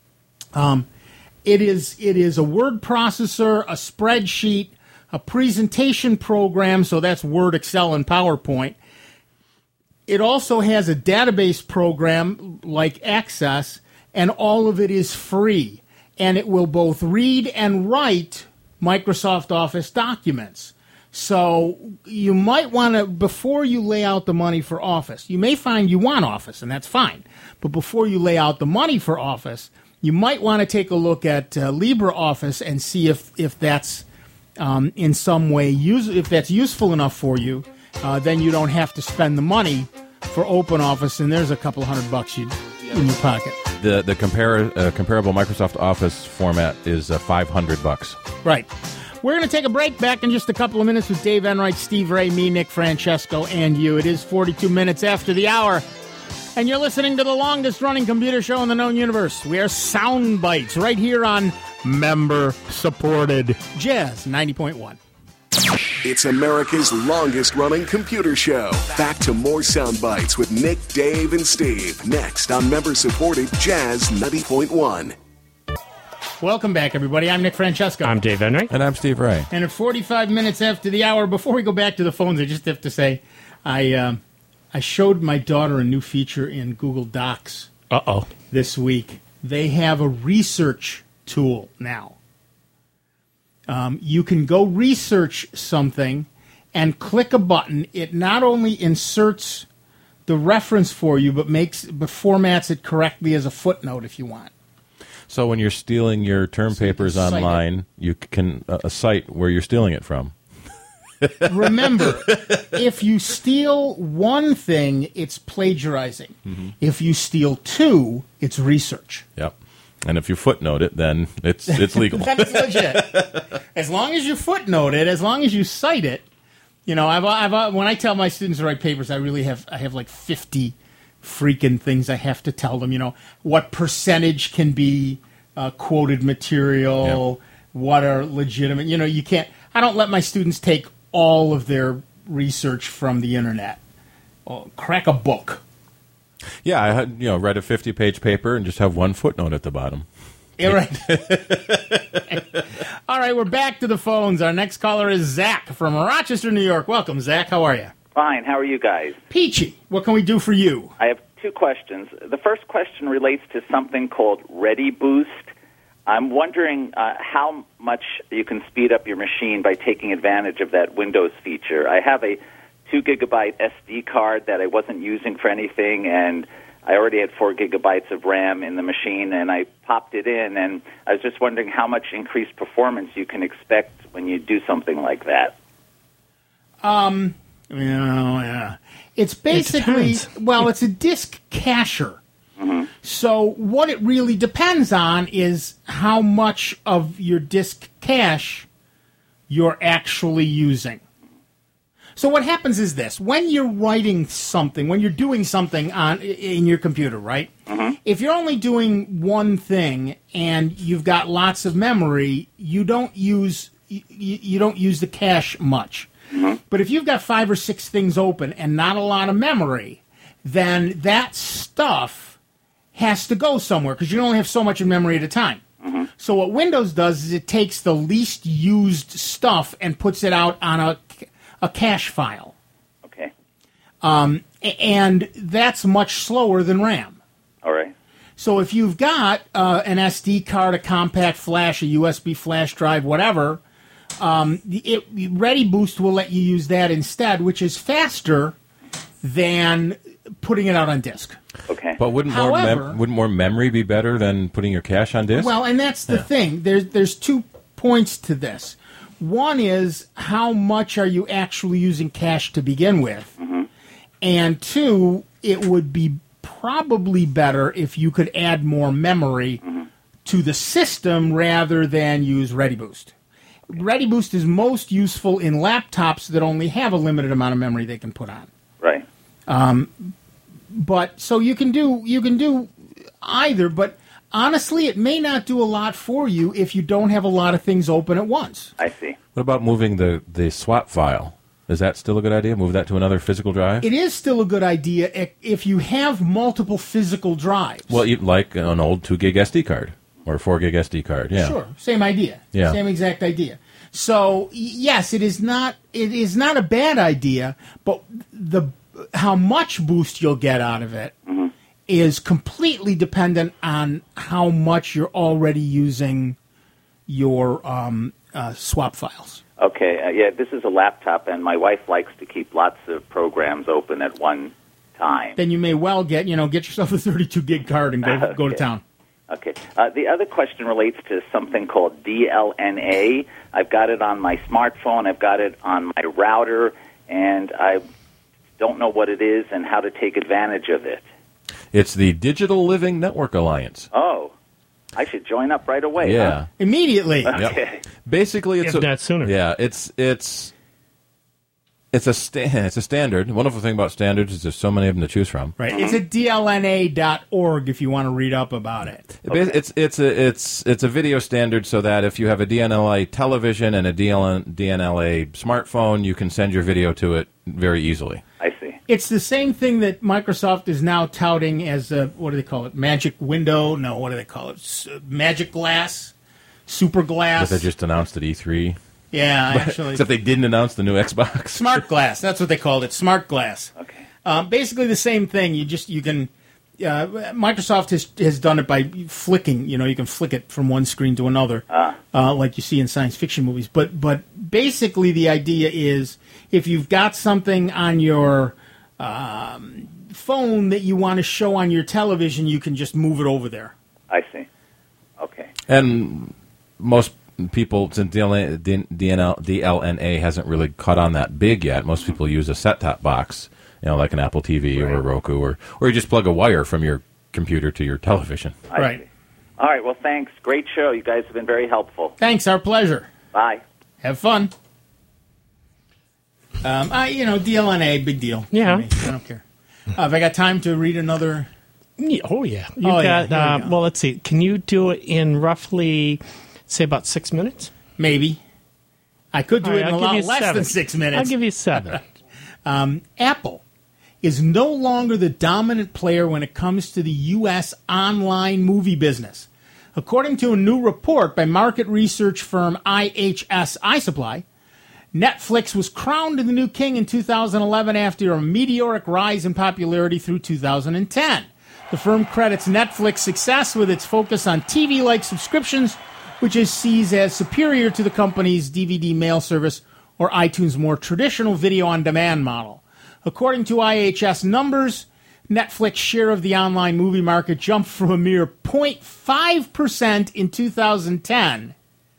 Um, it is it is a word processor, a spreadsheet, a presentation program, so that's Word, Excel, and PowerPoint, it also has a database program like Access, and all of it is free. And it will both read and write Microsoft Office documents. So you might want to, before you lay out the money for Office, you may find you want Office, and that's fine. But before you lay out the money for Office, you might want to take a look at uh, LibreOffice and see if, if that's um, in some way, use, if that's useful enough for you. Uh, then you don't have to spend the money for OpenOffice, and there's a couple hundred bucks you, in your pocket. The the compar- uh, comparable Microsoft Office format is uh, five hundred bucks. Right. We're going to take a break. Back in just a couple of minutes with Dave Enright, Steve Ray, me, Nick Francesco, and you. It is forty-two minutes after the hour, and you're listening to the longest-running computer show in the known universe. We are Sound Bites right here on member-supported Jazz ninety point one. It's America's longest-running computer show. Back to more Sound Bites with Nick, Dave, and Steve. Next on member-supported Jazz ninety point one. Welcome back, everybody. I'm Nick Francesco. I'm Dave Enright. And I'm Steve Ray. And at forty-five minutes after the hour, before we go back to the phones, I just have to say, I um, I showed my daughter a new feature in Google Docs Uh-oh. this week. They have a research tool now. Um, you can go research something and click a button. It not only inserts the reference for you, but makes but formats it correctly as a footnote if you want. So when you're stealing your term So you papers can cite online, you can uh, cite where you're stealing it from. Remember, if you steal one thing, it's plagiarizing. Mm-hmm. If you steal two, it's research. Yep. And if you footnote it, then it's it's legal. Then it's legit. As long as you footnote it, as long as you cite it, you know. I've, I've when I tell my students to write papers, I really have I have like fifty freaking things I have to tell them. You know, what percentage can be uh, quoted material, Yep. what are legitimate. You know, you can't. I don't let my students take all of their research from the internet. Oh, crack a book. Yeah, I had you know read a fifty-page paper and just have one footnote at the bottom. Yeah, right. All right, we're back to the phones. Our next caller is Zach from Rochester, New York. Welcome, Zach. How are you? Fine. How are you guys? Peachy. What can we do for you? I have two questions. The first question relates to something called ReadyBoost. I'm wondering uh, how much you can speed up your machine by taking advantage of that Windows feature. I have a two gigabyte S D card that I wasn't using for anything, and I already had four gigabytes of RAM in the machine, and I popped it in, and I was just wondering how much increased performance you can expect when you do something like that. Um, yeah, yeah. It's basically, It well, it's a disk cacher. Mm-hmm. So what it really depends on is how much of your disk cache you're actually using. So what happens is this. When you're writing something, when you're doing something on in your computer, right? Mm-hmm. If you're only doing one thing and you've got lots of memory, you don't use you, you don't use the cache much. Mm-hmm. But if you've got five or six things open and not a lot of memory, then that stuff has to go somewhere because you only have so much in memory at a time. Mm-hmm. So what Windows does is it takes the least used stuff and puts it out on a a cache file. Okay. Um, and that's much slower than RAM. All right. So if you've got uh, an S D card, a compact flash, a U S B flash drive, whatever, um, it, ReadyBoost will let you use that instead, which is faster than putting it out on disk. Okay. But wouldn't more However- mem- wouldn't more memory be better than putting your cache on disk? Well, and that's the Yeah. thing. There's there's two points to this. One is how much are you actually using cache to begin with? Mm-hmm. And two, it would be probably better if you could add more memory Mm-hmm. to the system rather than use ReadyBoost. ReadyBoost is most useful in laptops that only have a limited amount of memory they can put on. Right. But so you can do you can do either, but honestly, it may not do a lot for you if you don't have a lot of things open at once. I see. What about moving the, the swap file? Is that still a good idea? Move that to another physical drive? It is still a good idea i- if you have multiple physical drives. Well, you, like an old two gig S D card or four gig S D card. Yeah. Sure, same idea. Yeah. Same exact idea. So y- yes, it is not it is not a bad idea, but the how much boost you'll get out of it Mm-hmm. is completely dependent on how much you're already using your um, uh, swap files. Okay, uh, yeah, this is a laptop, and my wife likes to keep lots of programs open at one time. Then you may well get, you know, get yourself a thirty-two gig card and go Okay. go to town. Okay. Uh, the other question relates to something called D L N A. I've got it on my smartphone. I've got it on my router, and I don't know what it is and how to take advantage of it. It's the Digital Living Network Alliance. Oh, I should join up right away. Yeah. Huh? Immediately. Okay. Yep. Basically, it's If a, not sooner. Yeah, it's it's it's a sta- it's a standard. The wonderful thing about standards is there's so many of them to choose from. Right. It's at D L N A dot org if you want to read up about it. It- It's it's a it's it's a video standard so that if you have a D N L A television and a D L N, D N L A smartphone, you can send your video to it very easily. I see. It's the same thing that Microsoft is now touting as a, what do they call it? Magic Window? No, what do they call it? S- Magic Glass? Super Glass? That they just announced at E three. Yeah, actually. Except they didn't announce the new Xbox. Smart Glass. That's what they called it. Smart Glass. Okay. Um, basically the same thing. You just you can. Uh, Microsoft has has done it by flicking. You know, you can flick it from one screen to another, Ah. uh, like you see in science fiction movies. But but basically the idea is if you've got something on your um, phone that you want to show on your television, you can just move it over there. I see. Okay. And most people, since D L N, D N L, D L N A hasn't really caught on that big yet, most people use a set-top box, you know, like an Apple T V or a Roku, or, or you just plug a wire from your computer to your television. I Right. see. All right. Well, thanks. Great show. You guys have been very helpful. Thanks. Our pleasure. Bye. Have fun. Um, I, you know, D L N A, big deal. for Yeah. me. I don't care. Uh, have I got time to read another? Yeah, oh, yeah. You've Oh, yeah. got, Here we uh, go. well, let's see. Can you do it in roughly, say, about six minutes? Maybe. I could do All it right, in a I'll give lot you less seven. than six minutes. I'll give you seven. Um, Apple is no longer the dominant player when it comes to the U S online movie business. According to a new report by market research firm I H S iSupply, Netflix was crowned the new king in two thousand eleven after a meteoric rise in popularity through two thousand ten. The firm credits Netflix's success with its focus on T V-like subscriptions, which it sees as superior to the company's D V D mail service or iTunes' more traditional video-on-demand model. According to I H S numbers, Netflix's share of the online movie market jumped from a mere zero point five percent in two thousand ten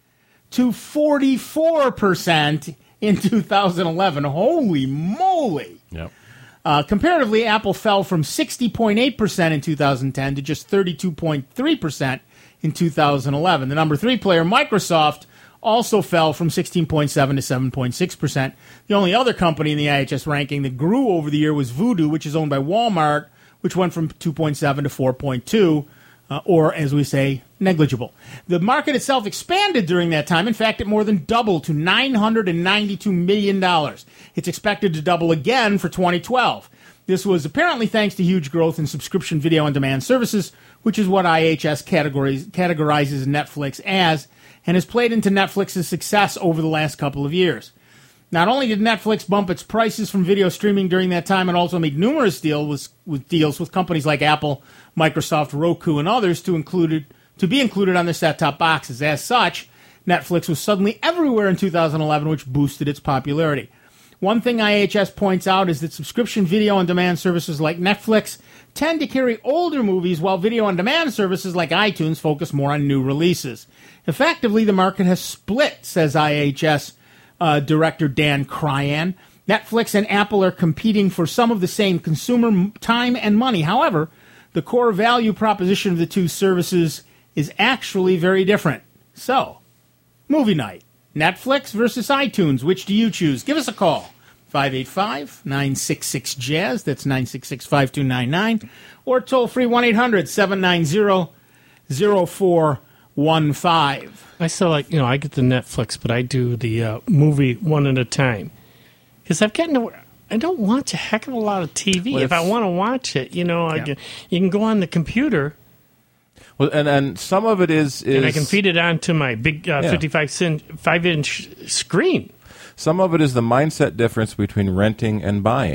to forty-four percent in two thousand eleven. Holy moly! Yep. Uh, comparatively, Apple fell from sixty point eight percent in two thousand ten to just thirty-two point three percent in two thousand eleven. The number three player, Microsoft, also fell from sixteen point seven to seven point six percent. The only other company in the I H S ranking that grew over the year was Vudu, which is owned by Walmart, which went from two point seven to four point two, uh, or, as we say, negligible. The market itself expanded during that time. In fact, it more than doubled to nine hundred ninety-two million dollars. It's expected to double again for twenty twelve. This was apparently thanks to huge growth in subscription video-on-demand services, which is what I H S categories, categorizes Netflix as, and has played into Netflix's success over the last couple of years. Not only did Netflix bump its prices from video streaming during that time, it also made numerous deals with, with deals with companies like Apple, Microsoft, Roku, and others to included to be included on their set-top boxes. As such, Netflix was suddenly everywhere in two thousand eleven, which boosted its popularity. One thing I H S points out is that subscription video-on-demand services like Netflix tend to carry older movies, while video-on-demand services like iTunes focus more on new releases. Effectively, the market has split, says I H S uh, Director Dan Cryan. Netflix and Apple are competing for some of the same consumer m- time and money. However, the core value proposition of the two services is actually very different. So, movie night. Netflix versus iTunes. Which do you choose? Give us a call. five eight five, nine six six, jazz. That's nine six six, five two nine nine. Or toll free one eight hundred, seven nine zero, zero four one five. I still like, you know, I get the Netflix, but I do the uh, movie one at a time. Because I've gotten to, I don't watch a heck of a lot of T V. Well, if I it's- want to watch it, you know, I Yeah. can, you can go on the computer Well, and and some of it is, is and I can feed it onto my big uh, Yeah. fifty-five inch screen. Some of it is the mindset difference between renting and buying.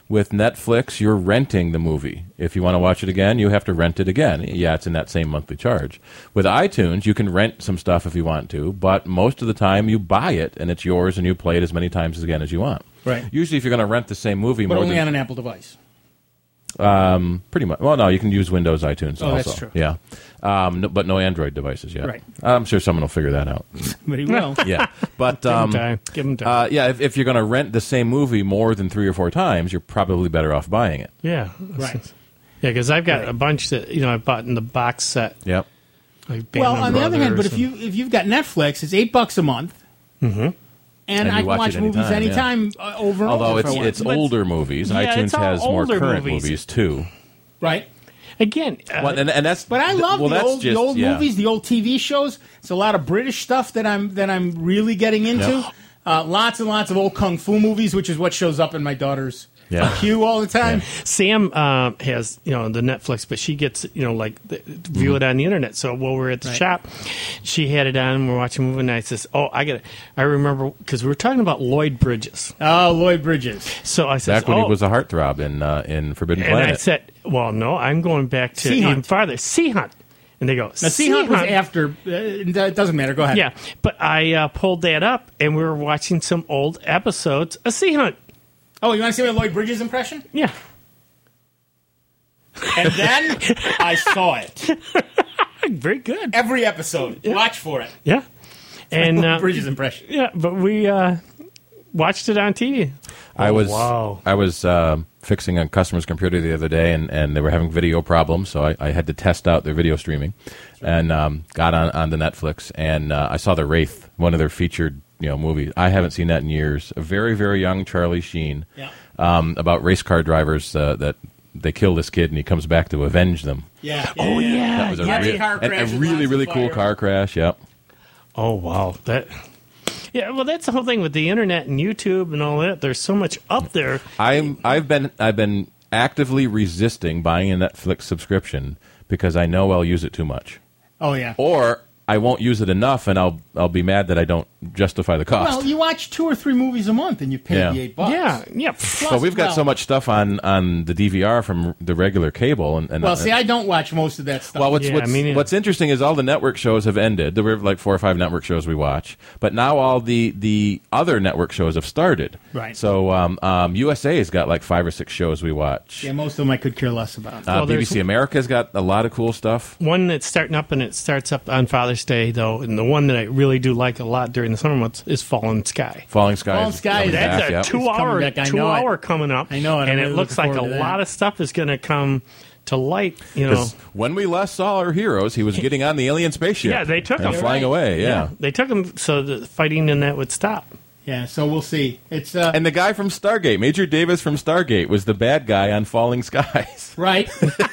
With Netflix, you're renting the movie. If you want to watch it again, you have to rent it again. Yeah, it's in that same monthly charge. With iTunes, you can rent some stuff if you want to, but most of the time you buy it, and it's yours, and you play it as many times again as you want. Right. Usually if you're going to rent the same movie But more only than... on an Apple device. Um, pretty much. Well, no, you can use Windows iTunes Oh, also. that's true. Yeah. Um, no, but no Android devices yet. Right. I'm sure someone will figure that out. But he will. Yeah. But Give him um, time. Give him time. Uh, yeah, if, if you're going to rent the same movie more than three or four times, you're probably better off buying it. Yeah. Right. Yeah, because I've got Right. a bunch that you know I bought in the box set. Yep. Like Band Well, of on the other hand, but Brothers if you if you've got Netflix, it's eight bucks a month, Mm-hmm. and, And you I can watch watch it movies anytime, anytime uh, over and Although over. if it's I want. it's But- older movies. Yeah, iTunes it's all has more older current movies. movies, too. right? Again, uh, Well, and, and that's But I love well, the that's old, just, the old yeah. movies, the old T V shows. It's a lot of British stuff that I'm that I'm really getting into. Yeah. Uh, lots and lots of old kung fu movies, which is what shows up in my daughter's Yeah. queue all the time. Sam uh, has you know the Netflix, but she gets you know like the, view Mm-hmm. it on the internet. So while we're at the Right. shop, she had it on. We're watching a movie, and I says, "Oh, I got it." I remember because we were talking about Lloyd Bridges. Oh, Lloyd Bridges. So I said, Back when oh. he was a heartthrob in uh, in Forbidden And Planet. I said, "Well, no, I'm going back to Sea even Hunt. farther. Sea Hunt." And they go, Now, Sea Hunt was after. Uh, it doesn't matter. Go ahead. Yeah, but I uh, pulled that up, and we were watching some old episodes of Sea Hunt. Oh, you want to see my Lloyd Bridges impression? Yeah. And then I saw it. Very good. Every episode. Watch for it. Yeah. And uh, Bridges impression. yeah, but we uh, watched it on T V. I Oh, was wow. I was uh, fixing a customer's computer the other day, and, and they were having video problems, so I, I had to test out their video streaming, and um, got on on the Netflix, and uh, I saw The Wraith, one of their featured you know movies. I haven't seen that in years. A very very young Charlie Sheen, Yeah. um, about race car drivers uh, that they kill this kid, and he comes back to avenge them. Yeah. Oh, yeah. That was a, Yeah, rea- car and crash a with really lots of really cool fire. car crash. Yep. Oh, wow. That. Yeah, well, that's the whole thing with the internet and YouTube and all that. There's so much up there. I'm I've been I've been actively resisting buying a Netflix subscription because I know I'll use it too much, Oh, yeah. or I won't use it enough, and I'll I'll be mad that I don't justify the cost. Well, you watch two or three movies a month, and you pay Yeah. the eight bucks. Yeah, yeah. Plus, well, we've got well- so much stuff on, on the D V R from the regular cable, and, and Well, uh, see, I don't watch most of that stuff. well, what's Yeah, what's, me neither. what's interesting is all the network shows have ended. There were like four or five network shows we watch, but now all the, the other network shows have started. Right. So um, um, U S A's got like five or six shows we watch. yeah, most of them I could care less about. Uh, Well, B B there's- C America's got a lot of cool stuff. One that's starting up, and it starts up on Father's Day, though. And the one that I really do like a lot during the summer months is Fallen Sky. Falling Skies. Falling Skies, coming That's back, a yep. two It's coming hour, back, I two know it. hour coming up. I know it. I'm and really it looks looking like a forward to that. lot of stuff is going to come to light. You know, 'Cause when we last saw our heroes, he was getting on the alien spaceship. yeah, they took and him flying away. Yeah. they took him so the fighting in that would stop. Yeah, so we'll see. It's uh, And the guy from Stargate, Major Davis from Stargate, was the bad guy on Falling Skies. right.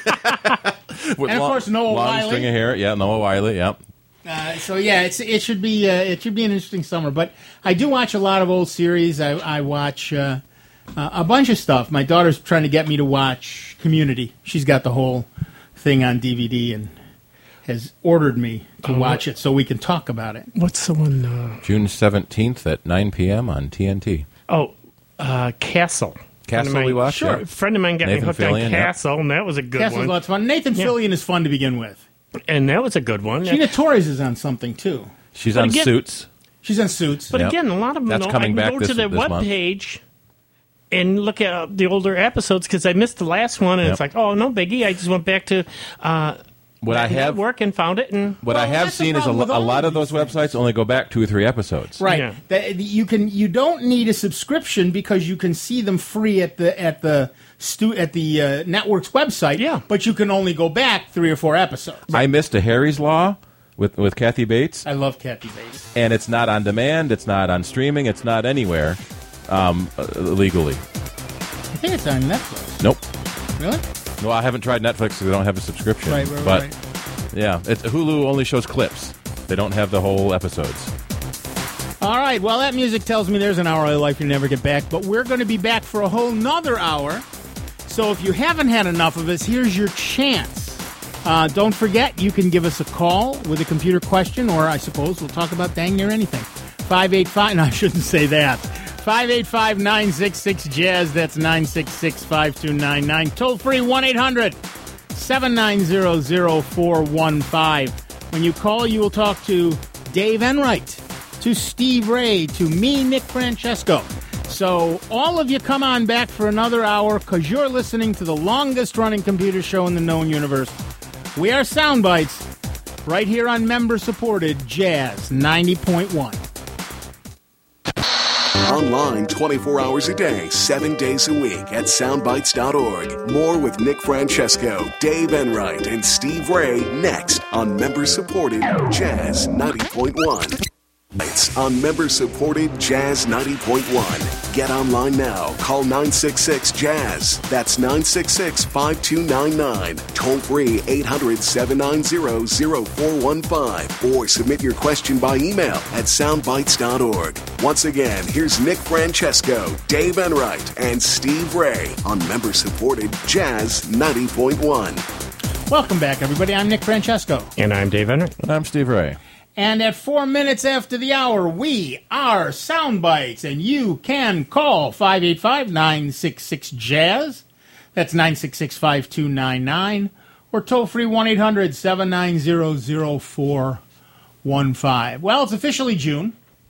With And of course, Noah long Wyle. string of hair. Yeah, Noah Wiley. Yep. Uh, so yeah, it's it should be uh, it should be an interesting summer. But I do watch a lot of old series. I, I watch uh, uh, a bunch of stuff. My daughter's trying to get me to watch Community. She's got the whole thing on D V D and has ordered me to Oh, watch it so we can talk about it. What's the one? Uh, June seventeenth at nine p.m. on T N T. oh, uh, Castle. Castle Friend of we mine- watched, Sure. yeah. A friend of mine got Nathan me hooked Fillion, on yeah. Castle, and that was a good Castle's one. lots of fun. Nathan Yeah. Fillion is fun to begin with. And that was a good one. Gina Torres is on something too. She's But on again- Suits. She's on Suits. But Yep. again, a lot of them, That's though, coming I can back go this- to their this month. webpage and look at the older episodes because I missed the last one, and Yep. it's like, oh, no biggie. I just went back to uh, What I have, work and found it. And what I Well, have that's the seen is a, problem lo- with a all lot of of those these things. websites only go back two or three episodes. Right. Yeah. That- you can you don't need a subscription because you can see them free at the at the stu- at the uh, network's website. Yeah. But you can only go back three or four episodes. I missed a Harry's Law with with Kathy Bates, I love Kathy Bates. and it's not on demand. It's not on streaming. It's not anywhere um, uh, legally. I think it's on Netflix. Nope. Really? No, I haven't tried Netflix because they don't have a subscription. Right, right, but right. yeah, it's, Hulu only shows clips. They don't have the whole episodes. All right. Well, that music tells me there's an hour of your life you never get back, but we're going to be back for a whole nother hour. So if you haven't had enough of us, here's your chance. Uh, don't forget, you can give us a call with a computer question, or I suppose we'll talk about dang near anything. five eight five, no, I shouldn't say that. five eight five, nine six six, jazz. That's nine six six, five two nine nine. Toll free one eight hundred, seven nine zero, zero four one five. When you call, you will talk to Dave Enright, to Steve Ray, to me, Nick Francesco. So all of you come on back for another hour because you're listening to the longest-running computer show in the known universe. We are Soundbites, right here on member-supported Jazz ninety point one. Online twenty-four hours a day, seven days a week at soundbites dot org. More with Nick Francesco, Dave Enright, and Steve Ray next on member-supported Jazz ninety point one. It's on member-supported Jazz ninety point one. Get online now. Call nine six six, jazz. That's nine six six, five two nine nine. Toll free eight hundred, seven nine zero, zero four one five. Or submit your question by email at soundbites dot org. Once again, here's Nick Francesco, Dave Enright, and Steve Ray on member-supported Jazz ninety point one. Welcome back, everybody. I'm Nick Francesco. And I'm Dave Enright. And I'm Steve Ray. And at four minutes after the hour, we are Soundbites, and you can call five eight five, nine six six, jazz. That's nine six six, five two nine nine. Or toll free one eight hundred, seven nine zero, zero four one five. Well, it's officially June,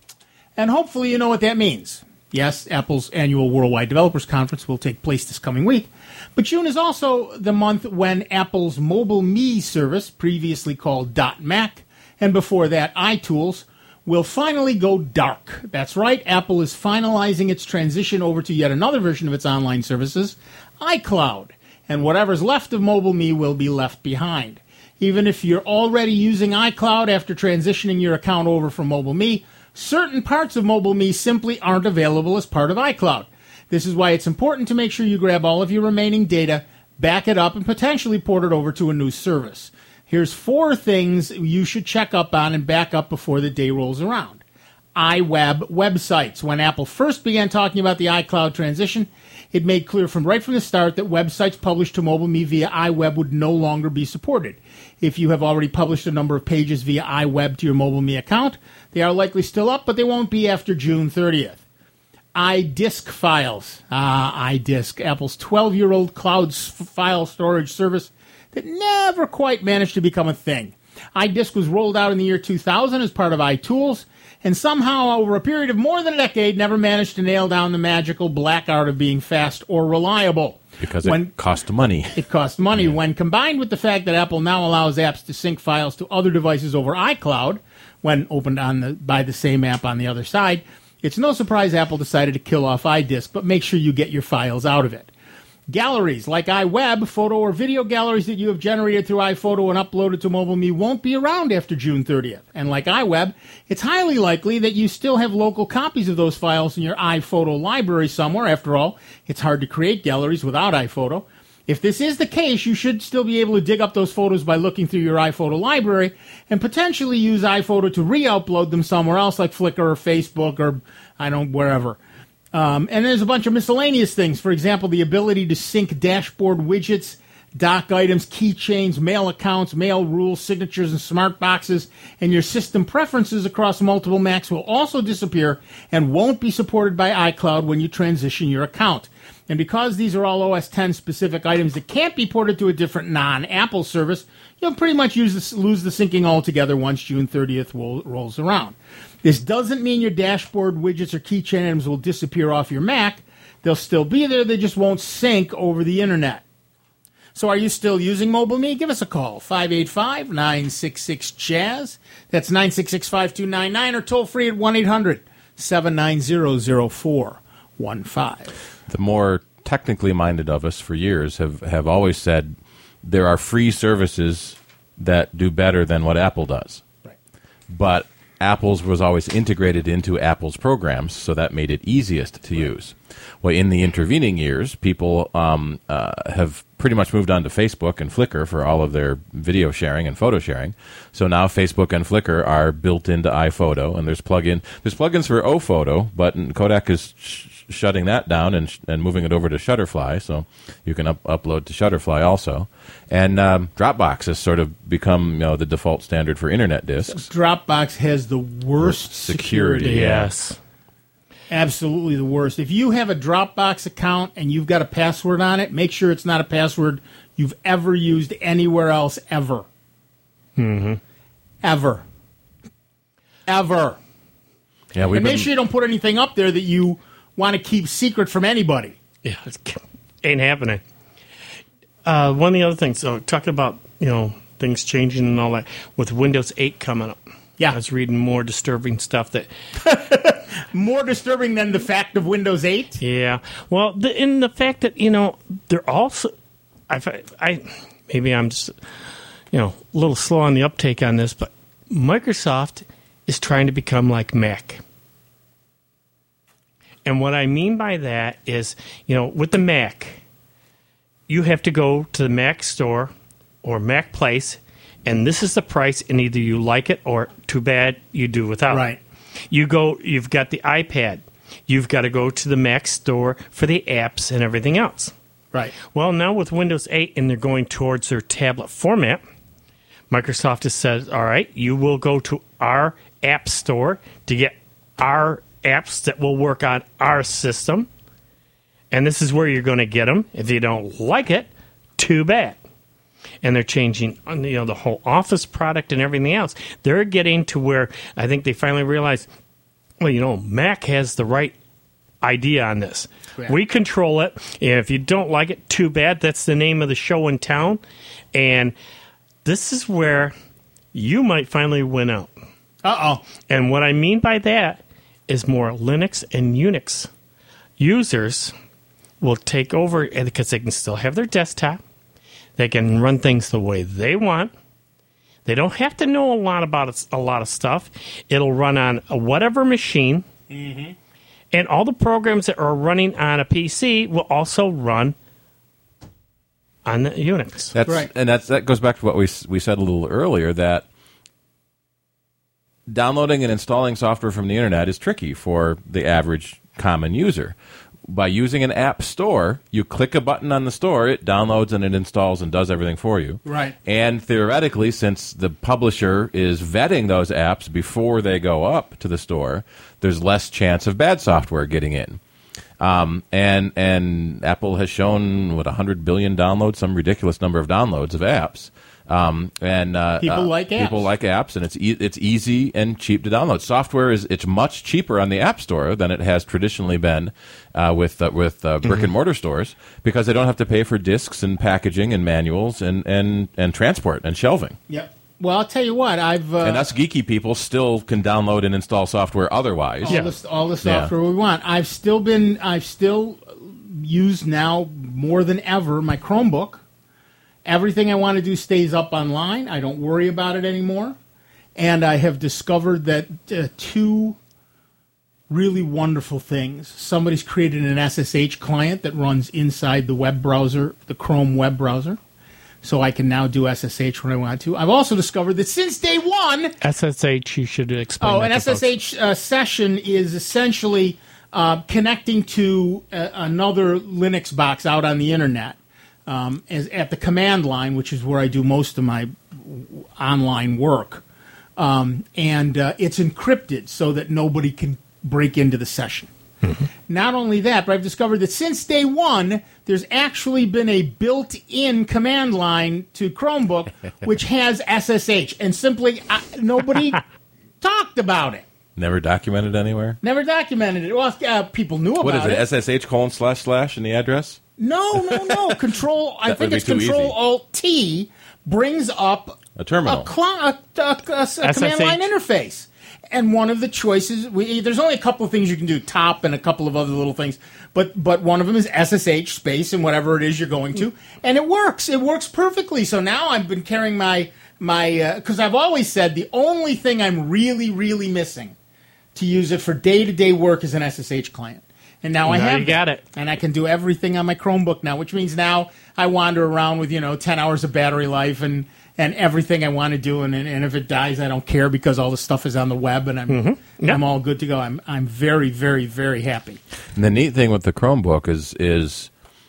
and hopefully you know what that means. Yes, Apple's annual Worldwide Developers Conference will take place this coming week, but June is also the month when Apple's Mobile Me service, previously called .Mac, and before that, iTools, will finally go dark. That's right, Apple is finalizing its transition over to yet another version of its online services, iCloud, and whatever's left of Mobile Me will be left behind. Even if you're already using iCloud after transitioning your account over from Mobile Me, certain parts of Mobile Me simply aren't available as part of iCloud. This is why it's important to make sure you grab all of your remaining data, back it up, and potentially port it over to a new service. Here's four things you should check up on and back up before the day rolls around. iWeb websites. When Apple first began talking about the iCloud transition, it made clear from right from the start that websites published to Mobile Me via iWeb would no longer be supported. If you have already published a number of pages via iWeb to your Mobile Me account, they are likely still up, but they won't be after June thirtieth. iDisk files. Ah, iDisk, Apple's twelve-year-old cloud s- file storage service that never quite managed to become a thing. iDisk was rolled out in the year two thousand as part of iTools, and somehow over a period of more than a decade never managed to nail down the magical black art of being fast or reliable. Because when, it cost money. It cost money. Yeah. When combined with the fact that Apple now allows apps to sync files to other devices over iCloud, when opened on the, by the same app on the other side, it's no surprise Apple decided to kill off iDisk, but make sure you get your files out of it. Galleries like iWeb, photo or video galleries that you have generated through iPhoto and uploaded to Mobile Me won't be around after June thirtieth. And like iWeb, it's highly likely that you still have local copies of those files in your iPhoto library somewhere. After all, it's hard to create galleries without iPhoto. If this is the case, you should still be able to dig up those photos by looking through your iPhoto library and potentially use iPhoto to re-upload them somewhere else like Flickr or Facebook or, I don't know, wherever. Um, and there's a bunch of miscellaneous things. For example, the ability to sync dashboard widgets, dock items, keychains, mail accounts, mail rules, signatures, and smart boxes, and your system preferences across multiple Macs will also disappear and won't be supported by iCloud when you transition your account. And because these are all O S ten specific items that can't be ported to a different non-Apple service, you'll pretty much use this, lose the syncing altogether once June thirtieth roll, rolls around. This doesn't mean your dashboard widgets or keychain items will disappear off your Mac. They'll still be there. They just won't sync over the internet. So are you still using Mobile Me? Give us a call, five eight five, nine six six, jazz. That's nine six six, five two nine nine, or toll free at one eight hundred, seven nine zero, zero four one five. The more technically minded of us for years have, have always said there are free services that do better than what Apple does. Right. But Apple's was always integrated into Apple's programs, so that made it easiest to right. use. Well, in the intervening years, people um, uh, have pretty much moved on to Facebook and Flickr for all of their video sharing and photo sharing. So now Facebook and Flickr are built into iPhoto, and there's plug-in there's plugins for oPhoto, but Kodak is sh- shutting that down and sh- and moving it over to Shutterfly, so you can up- upload to Shutterfly also. And um, Dropbox has sort of become, you know, the default standard for internet disks. Dropbox has the worst security. security. Yes. Absolutely the worst. If you have a Dropbox account and you've got a password on it, make sure it's not a password you've ever used anywhere else ever. Mm-hmm. Ever. Ever. Yeah, we've and make been, sure you don't put anything up there that you want to keep secret from anybody. Yeah, it ain't happening. Uh, one of the other things, so talking about, you know, things changing and all that, with Windows eight coming up. Yeah. I was reading more disturbing stuff that... More disturbing than the fact of Windows eight? Yeah. Well, the, in the fact that, you know, they're also... I, I Maybe I'm just, you know, a little slow on the uptake on this, but Microsoft is trying to become like Mac. And what I mean by that is, you know, with the Mac, you have to go to the Mac store or Mac Place, and this is the price, and either you like it or too bad you do without. Right. You go, you've got the iPad. You've got to go to the Mac store for the apps and everything else. Right. Well, now with Windows eight and they're going towards their tablet format, Microsoft has said, all right, you will go to our app store to get our apps that will work on our system. And this is where you're going to get them. If you don't like it, too bad. And they're changing, you know, the whole Office product and everything else. They're getting to where I think they finally realize, well, you know, Mac has the right idea on this. Yeah. We control it. And if you don't like it, too bad. That's the name of the show in town. And this is where you might finally win out. Uh-oh. And what I mean by that is more Linux and Unix users will take over because they can still have their desktop. They can run things the way they want. They don't have to know a lot about it, a lot of stuff. It'll run on a whatever machine. Mm-hmm. And all the programs that are running on a P C will also run on the Unix. That's, right. And that's, that goes back to what we we said a little earlier, that downloading and installing software from the internet is tricky for the average common user. By using an app store, you click a button on the store, it downloads and it installs and does everything for you. Right. And theoretically, since the publisher is vetting those apps before they go up to the store, there's less chance of bad software getting in. Um, and and Apple has shown, what, one hundred billion downloads, some ridiculous number of downloads of apps. Um, and uh, people uh, like apps. People like apps, and it's e- it's easy and cheap to download. Software is it's much cheaper on the App Store than it has traditionally been uh, with uh, with uh, brick Mm-hmm. and mortar stores, because they don't have to pay for discs and packaging and manuals and, and, and transport and shelving. Yep. Well, I'll tell you what, I've... Uh, and us geeky people still can download and install software otherwise. all, Yeah. the, all the software we want. I've still been... I've still used now more than ever my Chromebook. Everything I want to do stays up online. I don't worry about it anymore. And I have discovered that uh, two really wonderful things. Somebody's created an S S H client that runs inside the web browser, the Chrome web browser. So I can now do S S H when I want to. I've also discovered that since day one... S S H, you should explain Oh, that an to S S H uh, session is essentially uh, connecting to a, another Linux box out on the internet. Um, as, at the command line, which is where I do most of my online work. Um, and uh, it's encrypted so that nobody can break into the session. Mm-hmm. Not only that, but I've discovered that since day one, there's actually been a built-in command line to Chromebook which has S S H, and simply uh, nobody talked about it. Never documented anywhere? Never documented it. Well, uh, people knew about What is it, it. S S H colon slash slash in the address? No, no, no. Control. I That think would it's be too Control easy. Alt T brings up A terminal. a, cl- a, a, a, a command line interface. And one of the choices, we, there's only a couple of things you can do, top and a couple of other little things, but but one of them is S S H space and whatever it is you're going to, and it works. It works perfectly. So now I've been carrying my my because uh, I've always said the only thing I'm really really missing to use it for day to day work is an S S H client. And now I Now have you got it. And I can do everything on my Chromebook now, which means now I wander around with, you know, ten hours of battery life and, and everything I want to do. And, and if it dies, I don't care because all the stuff is on the web and I'm Mm-hmm. Yep. I'm all good to go. I'm I'm very, very, very happy. And the neat thing with the Chromebook is is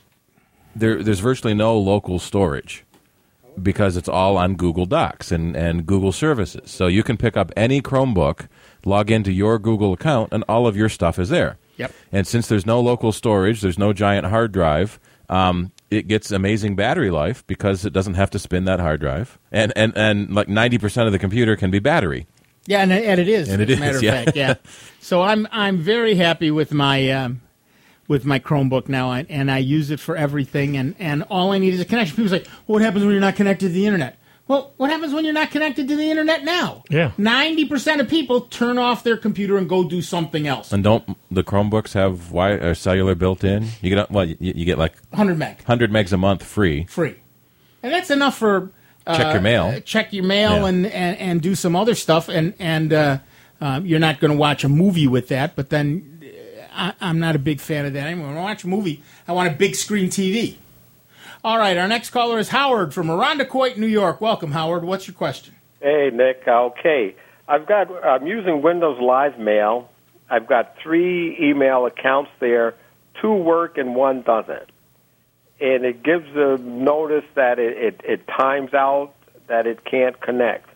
there there's virtually no local storage because it's all on Google Docs and, and Google services. So you can pick up any Chromebook, log into your Google account, and all of your stuff is there. Yep. And since there's no local storage, there's no giant hard drive, um, it gets amazing battery life because it doesn't have to spin that hard drive. And, and, and like ninety percent of the computer can be battery. Yeah, and, and it is. And it as is, a matter yeah. of fact, yeah. So I'm I'm very happy with my um, with my Chromebook now, and, and I use it for everything. And, and all I need is a connection. People say, well, "What happens when you're not connected to the internet?" Well, what happens when you're not connected to the internet now? Yeah. ninety percent of people turn off their computer and go do something else. And don't the Chromebooks have wi- uh, cellular built in? You get well, you, you get like one hundred meg. one hundred megs a month free. Free. And that's enough for uh, Check your mail. uh, check your mail Yeah. and, and, and do some other stuff. And and uh, uh, you're not going to watch a movie with that. But then uh, I, I'm not a big fan of that anymore. When I watch a movie, I want a big screen T V. All right, our next caller is Howard from Irondequoit, New York. Welcome, Howard. What's your question? Hey, Nick. Okay. I've got, I'm using Windows Live Mail. I've got three email accounts there. Two work and one doesn't. And it gives a notice that it, it, it times out, that it can't connect.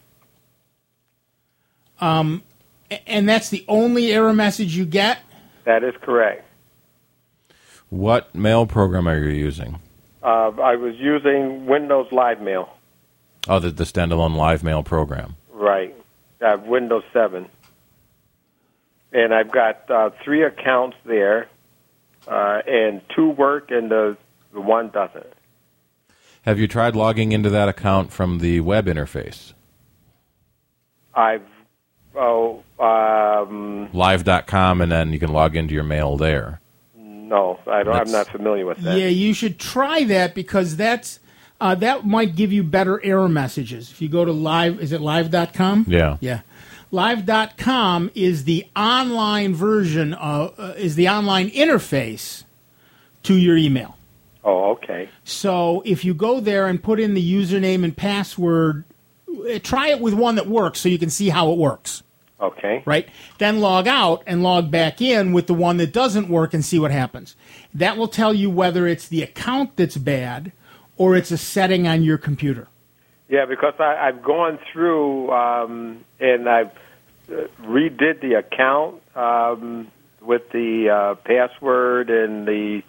Um, and that's the only error message you get? That is correct. What mail program are you using? Uh, I was using Windows Live Mail. Oh, the, the standalone live mail program. Right. I have Windows seven. And I've got uh, three accounts there, uh, and two work and the, the one doesn't. Have you tried logging into that account from the web interface? I've, oh, um, live dot com, and then you can log into your mail there. no, I don't, I'm not familiar with that. Yeah, you should try that because that's uh, that might give you better error messages. If you go to live, is it live dot com? Yeah. Yeah. live dot com is the online version of, uh, is the online interface to your email. Oh, okay. So if you go there and put in the username and password, uh, try it with one that works so you can see how it works. Okay. Right? Then log out and log back in with the one that doesn't work and see what happens. That will tell you whether it's the account that's bad or it's a setting on your computer. Yeah, because I, I've gone through um, and I've uh, redid the account um, with the uh, password and the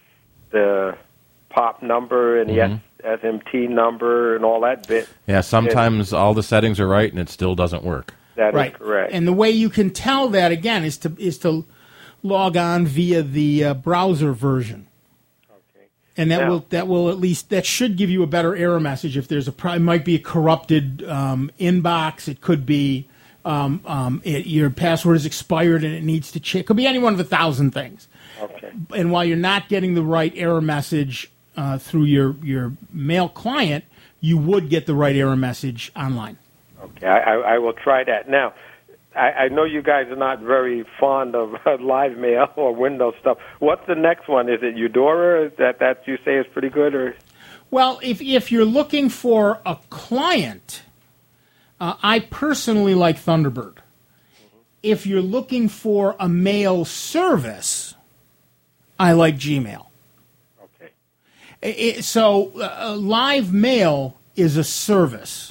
the pop number and Mhm. the S M T number and all that bit. Yeah, sometimes all the settings are right and it still doesn't work. That is Right. correct. And the way you can tell that again is to is to log on via the uh, browser version. Okay. And that Now- will that will at least that should give you a better error message if there's a pro- it might be a corrupted um, inbox. It could be um, um, it, your password is expired and it needs to check. It could be any one of a thousand things. Okay. And while you're not getting the right error message uh, through your your mail client, you would get the right error message online. Okay, I, I, I will try that. Now, I, I know you guys are not very fond of uh, live mail or Windows stuff. What's the next one? Is it Eudora that, that you say is pretty good? Or Well, if if you're looking for a client, uh, I personally like Thunderbird. If you're looking for a mail service, I like Gmail. Okay. It, so, uh, live mail is a service.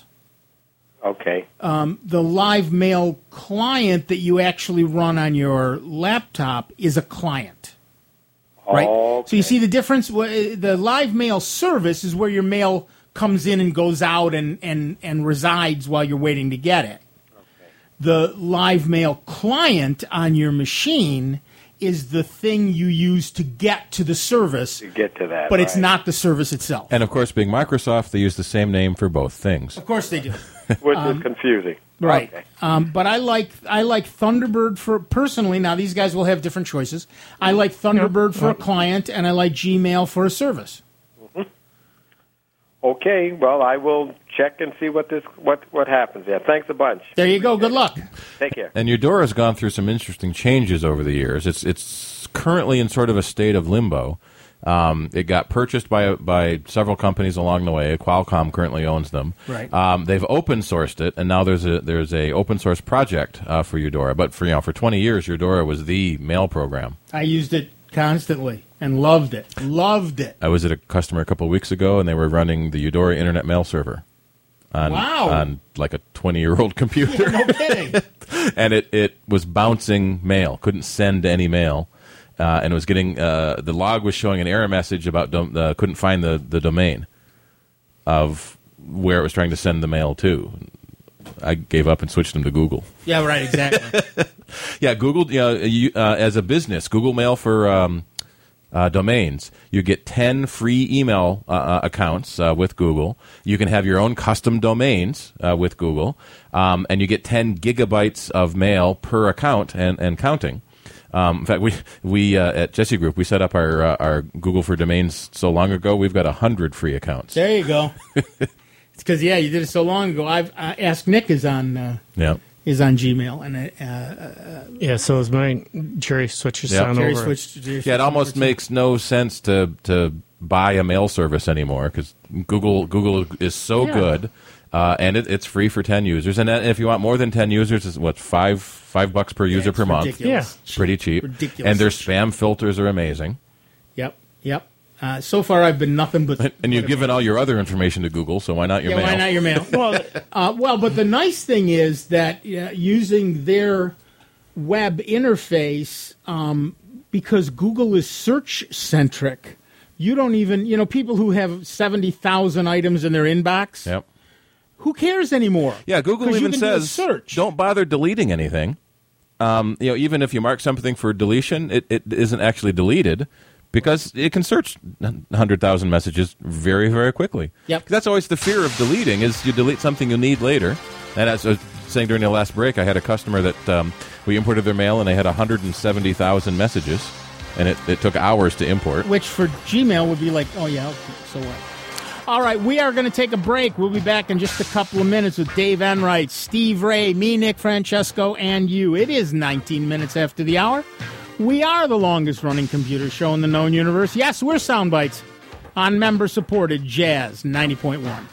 Okay. Um, the live mail client that you actually run on your laptop is a client. Right? Okay. So you see the difference? Wh- The live mail service is where your mail comes in and goes out and, and, and resides while you're waiting to get it. Okay. The live mail client on your machine is the thing you use to get to the service, To get to that, but it's right. not the service itself. And of course, being Microsoft, they use the same name for both things. Of course they do. Which Um, is confusing. Right. Okay. Um, but I like I like Thunderbird for personally. Now these guys will have different choices. I like Thunderbird for a client, and I like Gmail for a service. Okay, well, I will check and see what this what, what happens there. Thanks a bunch. There you go. Good luck. Take care. And Eudora has gone through some interesting changes over the years. It's it's currently in sort of a state of limbo. Um, it got purchased by by several companies along the way. Qualcomm currently owns them. Right. Um, they've open sourced it, and now there's a there's a open source project uh, for Eudora. But for you know for twenty years, Eudora was the mail program. I used it constantly and loved it. Loved it. I was at a customer a couple of weeks ago, and they were running the Eudora Internet Mail Server on Wow. on like a twenty year old computer. No kidding. And it, it was bouncing mail, couldn't send any mail. uh, and it was getting uh, the log was showing an error message about dom- uh, couldn't find the, the domain of where it was trying to send the mail to. I gave up and switched them to Google. Yeah, right, exactly. yeah, Google, you know, you, uh, as a business, Google Mail for um, uh, domains, you get ten free email uh, accounts uh, with Google. You can have your own custom domains uh, with Google, um, and you get ten gigabytes of mail per account and, and counting. Um, in fact, we we uh, at Jesse Group, we set up our uh, our Google for Domains so long ago, we've got one hundred free accounts. There you go. It's because, yeah, you did it so long ago. I've uh, Ask Nick is on uh, yeah. is on Gmail. and uh, uh, Yeah, so is mine. Jerry switches yep. on Jerry over. Switched, Jerry yeah, it almost to- makes no sense to to buy a mail service anymore because Google Google is so Yeah. good, uh, and it, it's free for ten users. And then if you want more than ten users, it's what five five bucks per user it's per month. ridiculous. Yeah. It's pretty cheap. Ridiculous. And their spam filters are amazing. Yep, yep. Uh, so far, I've been nothing but. And, and you've given all your other information to Google, so why not your yeah, mail? why not your mail? well, uh, well, but the nice thing is that uh, using their web interface, um, because Google is search centric, you don't even, you know, people who have seventy thousand items in their inbox, Yep. who cares anymore? Yeah, Google 'Cause you even can do a says search. don't bother deleting anything. Um, you know, even if you mark something for deletion, it, it isn't actually deleted because it can search one hundred thousand messages very, very quickly. Yep. That's always the fear of deleting is you delete something you need later. And as I was saying during the last break, I had a customer that um, we imported their mail and they had one hundred seventy thousand messages, and it, it took hours to import. Which for Gmail would be like, oh, yeah, okay, so what? All right, we are going to take a break. We'll be back in just a couple of minutes with Dave Enright, Steve Ray, me, Nick Francesco, and you. It is nineteen minutes after the hour. We are the longest-running computer show in the known universe. Yes, we're Soundbites on member-supported Jazz ninety point one.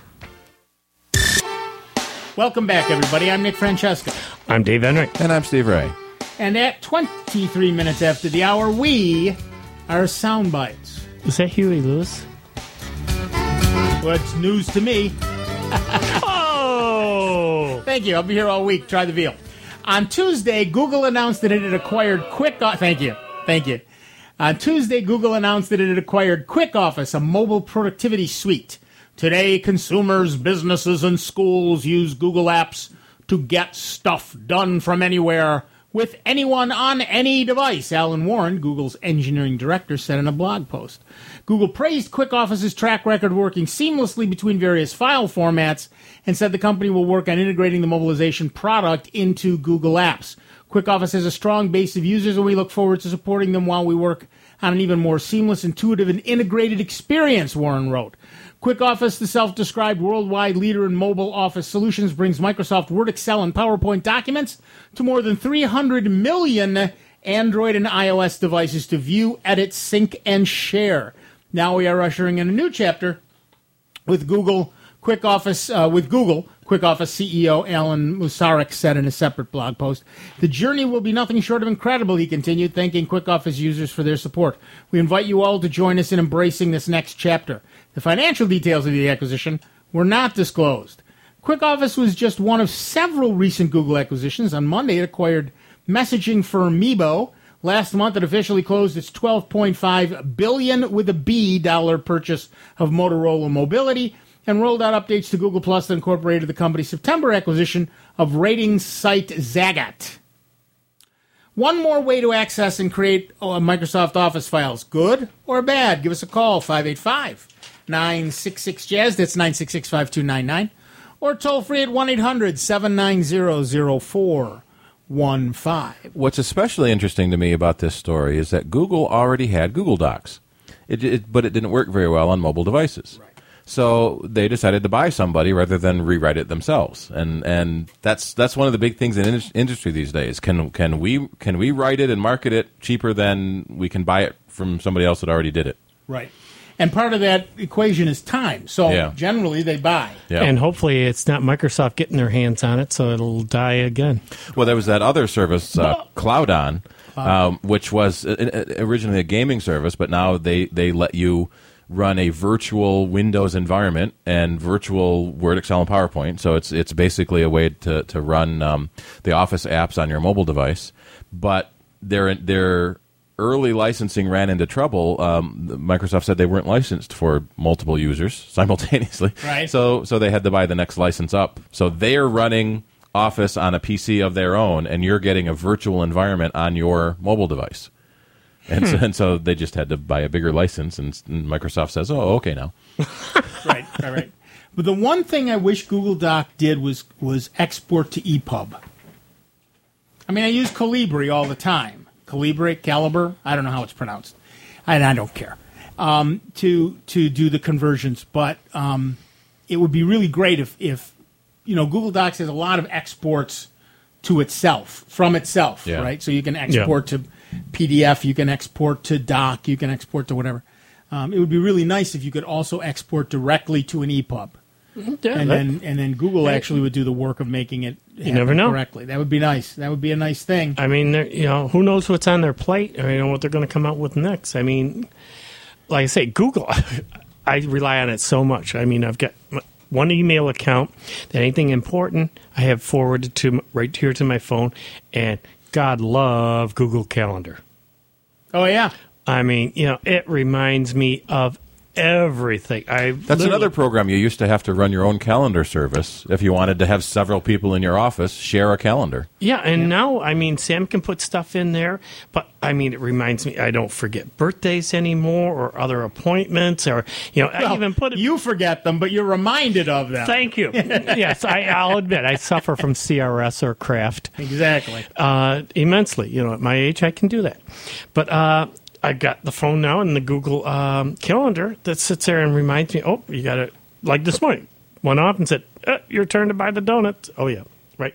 Welcome back, everybody. I'm Nick Francesco. I'm Dave Enright. And I'm Steve Ray. And at twenty-three minutes after the hour, we are Soundbites. Is that Huey Lewis? Well, it's news to me. Oh! Thank you. I'll be here all week. Try the veal. On Tuesday, Google announced that it had acquired Quick. O- Thank you. Thank you. On Tuesday, Google announced that it had acquired Quick Office, a mobile productivity suite. Today, consumers, businesses, and schools use Google Apps to get stuff done from anywhere with anyone on any device, Alan Warren, Google's engineering director, said in a blog post. Google praised Quick Office's track record working seamlessly between various file formats and said the company will work on integrating the mobilization product into Google Apps. Quick Office has a strong base of users, and we look forward to supporting them while we work on an even more seamless, intuitive, and integrated experience, Warren wrote. Quick Office, the self-described worldwide leader in mobile office solutions, brings Microsoft Word, Excel, and PowerPoint documents to more than three hundred million Android and iOS devices to view, edit, sync, and share. Now we are ushering in a new chapter with Google Quick Office. Uh, with Google Quick Office C E O Alan Musarik said in a separate blog post, "The journey will be nothing short of incredible," he continued, thanking Quick Office users for their support. "We invite you all to join us in embracing this next chapter." The financial details of the acquisition were not disclosed. Quick Office was just one of several recent Google acquisitions. On Monday, it acquired messaging firm Meebo. Last month, it officially closed its twelve point five billion dollars with a B dollar purchase of Motorola Mobility and rolled out updates to Google Plus that incorporated the company's September acquisition of ratings site Zagat. One more way to access and create uh, Microsoft Office files. Good or bad? Give us a call, five eight five, nine six six, Jazz. That's nine six six, five two nine nine. Or toll free at one eight hundred, seven nine zero, zero four one five. What's especially interesting to me about this story is that Google already had Google Docs, it, it, but it didn't work very well on mobile devices. Right. So they decided to buy somebody rather than rewrite it themselves, and and that's that's one of the big things in in- industry these days. Can can we can we write it and market it cheaper than we can buy it from somebody else that already did it? Right. And part of that equation is time. So Yeah. generally they buy. Yeah. And hopefully it's not Microsoft getting their hands on it, so it'll die again. Well, there was that other service, uh, Cloudon, um, which was uh, uh, originally a gaming service, but now they, they let you run a virtual Windows environment and virtual Word, Excel, and PowerPoint. So it's it's basically a way to to run um, the Office apps on your mobile device. But their their early licensing ran into trouble, um, Microsoft said they weren't licensed for multiple users simultaneously. Right. So, so they had to buy the next license up. So they're running Office on a P C of their own, and you're getting a virtual environment on your mobile device. And, Hmm. so, and so they just had to buy a bigger license, and, and Microsoft says, "Oh, okay, now." Right, right, right. But the one thing I wish Google Doc did was was export to E P U B. I mean, I use Calibri all the time. Calibri, Caliber, I don't know how it's pronounced. I, I don't care. Um, to to do the conversions, but um, it would be really great if, if, you know, Google Docs has a lot of exports to itself, from itself, Yeah. right? So you can export to P D F, you can export to Doc, you can export to whatever. Um, it would be really nice if you could also export directly to an E P U B. Yeah, and that- then and then Google actually would do the work of making it happen never know. correctly. That would be nice. That would be a nice thing. I mean, they're- you know, who knows what's on their plate or you know what they're going to come out with next. I mean, like I say, Google, I rely on it so much. I mean, I've got m- one email account that anything important I have forwarded to m- right here to my phone, and God love Google Calendar. Oh yeah. I mean, you know, it reminds me of everything. I That's literally- another program. You used to have to run your own calendar service if you wanted to have several people in your office share a calendar. Yeah, and now, I mean, Sam can put stuff in there, but, I mean, it reminds me, I don't forget birthdays anymore or other appointments or, you know, I Well, even put it. You forget them, but you're reminded of them. Thank you. Yes, I, I'll admit, I suffer from C R S or craft. Exactly. Uh, immensely. You know, at my age, I can do that. But, uh, I got the phone now and the Google um, Calendar that sits there and reminds me, oh, you got to, like this morning, went off and said, uh, your turn to buy the donuts. Oh, yeah, right.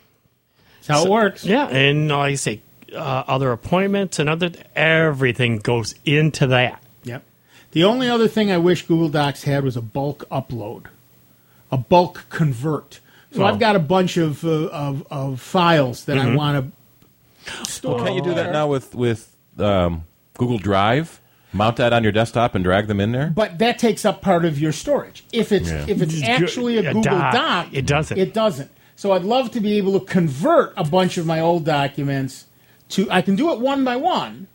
That's how So- it works. Yeah, and like I say, uh, other appointments and other, everything goes into that. Yep. The only other thing I wish Google Docs had was a bulk upload, a bulk convert. So Oh. I've got a bunch of uh, of, of files that I Mhm. want to store. Well, can't you do that now with with um, Google Drive? Mount that on your desktop and drag them in there. But that takes up part of your storage. If it's Yeah. if it's It's actually a good- a Google doc. Doc, It doesn't. It doesn't. So I'd love to be able to convert a bunch of my old documents to. I can do it one by one.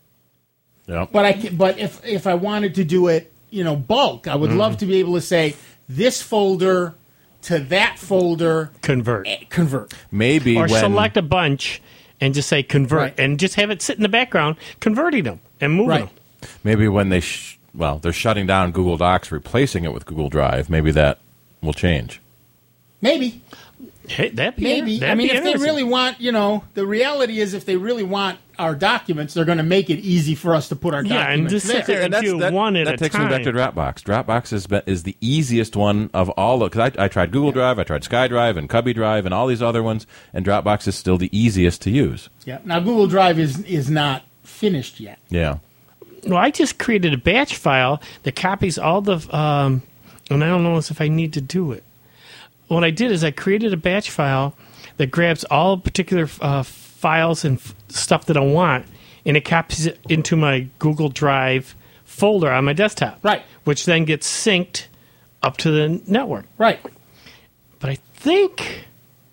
Yeah. But I can, but if if I wanted to do it, you know, bulk, I would Mhm. love to be able to say this folder to that folder, Convert. eh, convert. Maybe Or when select a bunch and just say convert Right. and just have it sit in the background, converting them and moving Right. them. maybe when they sh- well they're shutting down Google Docs, replacing it with Google Drive. Maybe that will change. Maybe, Hey, that'd be maybe. that'd I mean, be if they interesting. really want, you know, the reality is, if they really want our documents, they're going to make it easy for us to put our Yeah, and documents just there. sit there and that's, do that, one at that a takes time. me back to Dropbox. Dropbox is be- is the easiest one of all. Because I, I tried Google Drive, I tried SkyDrive and Cubby Drive and all these other ones, and Dropbox is still the easiest to use. Yeah. Now Google Drive is is not finished yet. Yeah. Well, I just created a batch file that copies all the, um, and I don't know if I need to do it. What I did is I created a batch file that grabs all particular uh, files and f- stuff that I want, and it copies it into my Google Drive folder on my desktop. Right. Which then gets synced up to the network. Right. But I think,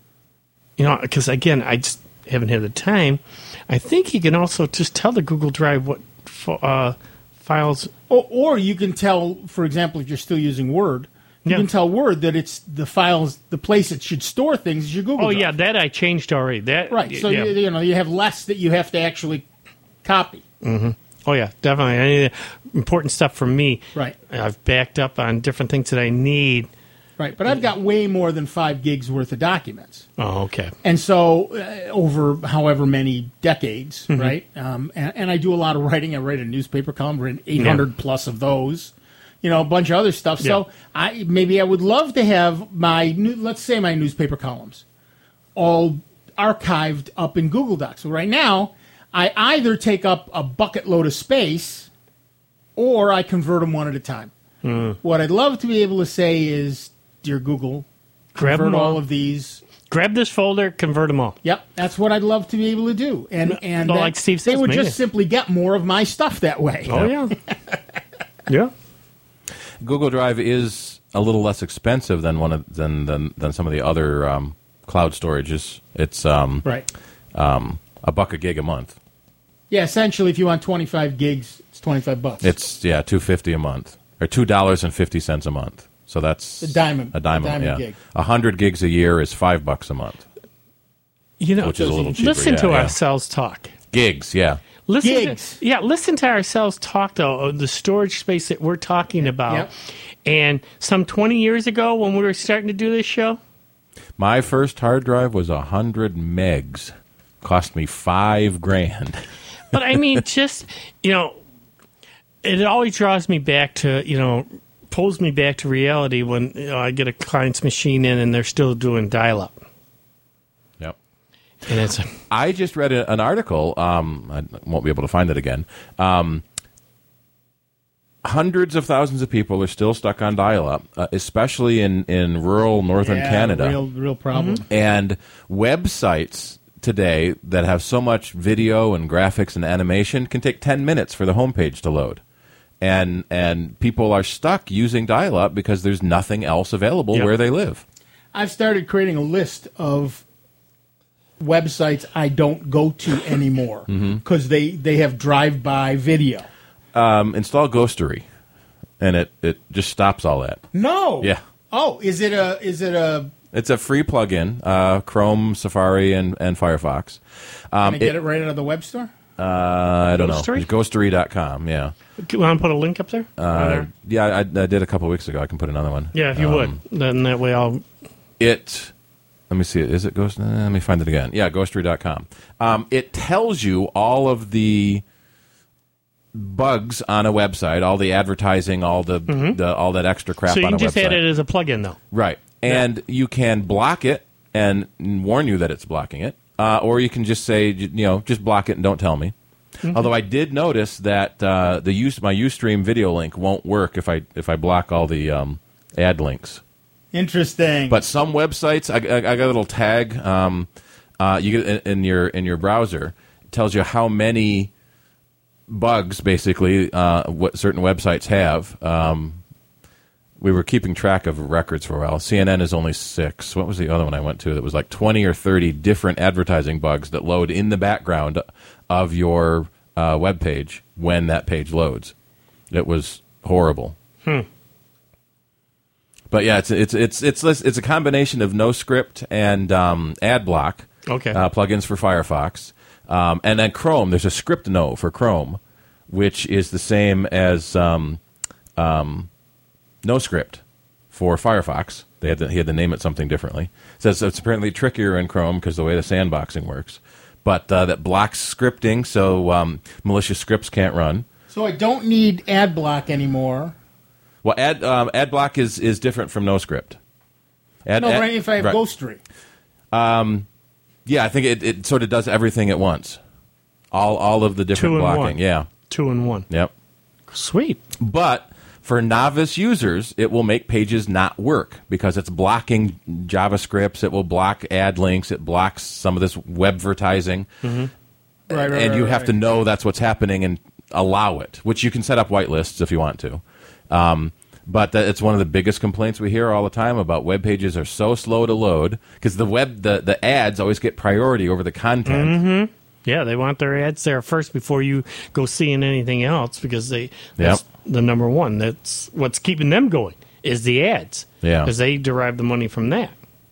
you know, because again, I just haven't had the time. I think you can also just tell the Google Drive what fo- uh, files. Or, or you can tell, for example, if you're still using Word, you Yeah. can tell Word that it's the files, the place it should store things is your Google Oh Drive. yeah, that I changed already. That Right. So yeah. you, you know you have less that you have to actually copy. hmm Oh yeah, definitely. Any important stuff for me. Right. I've backed up on different things that I need. Right. But I've got way more than five gigs worth of documents. Oh, okay. And so, uh, over however many decades, Mhm. right? Um, and, and I do a lot of writing. I write a newspaper column, written eight hundred plus of those. You know, a bunch of other stuff. So, Yeah. I maybe I would love to have my new, let's say my newspaper columns all archived up in Google Docs. So right now, I either take up a bucket load of space, or I convert them one at a time. Mm. What I'd love to be able to say is, dear Google, Grab convert them all. all of these. Grab this folder, convert them all. Yep, that's what I'd love to be able to do, and and well, that- like Steve they says, would maybe. just simply get more of my stuff that way. Oh yeah. Yeah. Google Drive is a little less expensive than one of, than, than than some of the other um, cloud storages. It's um, Right. um, a buck a gig a month. Yeah, essentially, if you want twenty-five gigs, it's twenty-five bucks. It's yeah, two fifty a month or two dollars and fifty cents a month. So that's a diamond. A diamond, a diamond yeah. gig. A hundred gigs a year is five bucks a month. You know, which is a little cheaper. Listen yeah, to yeah. ourselves talk. Gigs, yeah. Listen Gigs. To, yeah, listen to ourselves talk, though, of the storage space that we're talking about. Yep. And some twenty years ago when we were starting to do this show, My first hard drive was a hundred megs. Cost me five grand. but I mean, just, you know, it always draws me back to, you know, pulls me back to reality when you know, I get a client's machine in and they're still doing dial-up. Yep. And it's I just read a, an article. Um, I won't be able to find it again. Um, hundreds of thousands of people are still stuck on dial-up, uh, especially in, in rural northern yeah, Canada. Real, real problem. Mm-hmm. And websites today that have so much video and graphics and animation can take ten minutes for the homepage to load. And and people are stuck using dial-up because there's nothing else available Yep. where they live. I've started creating a list of websites I don't go to anymore because Mm-hmm. they, they have drive-by video. Um, install Ghostery, and it, it just stops all that. No. Yeah. Oh, is it a is it a? It's a free plugin, uh, Chrome, Safari, and, and Firefox. Um, Can I get it right out of the web store? Uh, I don't Ghostery? know. Ghostery dot com, yeah. You want to put a link up there? Uh, yeah, I, I did a couple weeks ago. I can put another one. Yeah, if you Um, would. Then that way I'll... It, let me see, is it Ghost? Uh, let me find it again. Yeah, Ghostery dot com. Um, it tells you all of the bugs on a website, all the advertising, all the, the all that extra crap So you on a can just website. add it as a plug-in, though. Right. And you can block it and warn you that it's blocking it. Uh, or you can just say, you know, just block it and don't tell me. Mm-hmm. Although I did notice that uh, the use my Ustream video link won't work if I if I block all the um, ad links. Interesting. But some websites, I, I, I got a little tag. Um, uh, you get in, in your in your browser. It tells you how many bugs, basically, uh, what certain websites have. Um, we were keeping track of records for a while. C N N is only six. What was the other one I went to that was like twenty or thirty different advertising bugs that load in the background of your uh, web page when that page loads. It was horrible. Hmm. But yeah, it's it's it's it's it's a combination of NoScript and um, AdBlock. Okay. Uh, plugins for Firefox, um, and then Chrome. There's a Script No for Chrome, which is the same as um, um, NoScript for Firefox. They had to, he had to name it something differently. It says it's apparently trickier in Chrome because the way the sandboxing works, but uh, that blocks scripting, so um, malicious scripts can't run. so I don't need ad block anymore. Well, ad um, AdBlock is is different from NoScript. Ad, No, ad- right, if I have right. Ghostery. Yeah, I think it, it sort of does everything at once. All all of the different Two in blocking. one. Yeah. Two in one. Yep. Sweet. But for novice users, it will make pages not work because it's blocking JavaScripts. It will block ad links. It blocks some of this webvertising. Mm-hmm. Right, right, and you right, have right. to know that's what's happening and allow it, which you can set up whitelists if you want to. Um, but that, it's one of the biggest complaints we hear all the time about web pages are so slow to load because the web the, the ads always get priority over the content. Mm-hmm. Yeah, they want their ads there first before you go seeing anything else because they that's Yep. the number one. That's what's keeping them going is the ads. Yeah. Because they derive the money from that.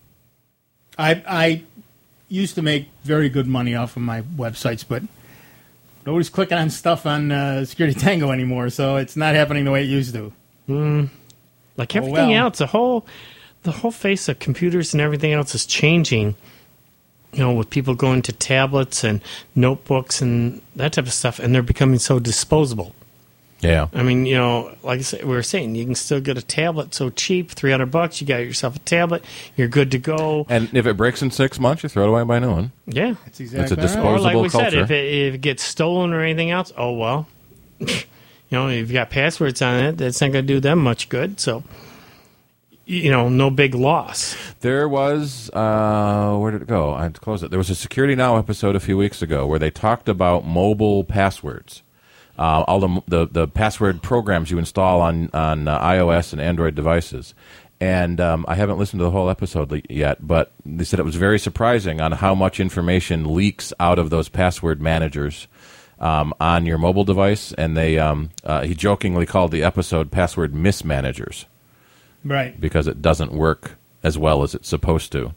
I I used to make very good money off of my websites, but nobody's clicking on stuff on uh, Security Tango anymore, so it's not happening the way it used to. Like Oh, everything well. else, the whole the whole face of computers and everything else is changing. You know, with people going to tablets and notebooks and that type of stuff, and they're becoming so disposable. Yeah. I mean, you know, like I said, we were saying, you can still get a tablet so cheap, three hundred bucks. You got yourself a tablet, you're good to go. And if it breaks in six months, you throw it away and buy a new one. Yeah, That's exactly It's a right. disposable or like we culture. said, if it, if it gets stolen or anything else, oh well. You know, if you've got passwords on it, that's not going to do them much good. So, you know, no big loss. There was, uh, where did it go? I had to close it. There was a Security Now episode a few weeks ago where they talked about mobile passwords. Uh, all the, the the password programs you install on, on uh, iOS and Android devices. And um, I haven't listened to the whole episode le- yet, but they said it was very surprising on how much information leaks out of those password managers. um, on your mobile device, and they um, uh, he jokingly called the episode "Password Mismanagers," right? Because it doesn't work as well as it's supposed to.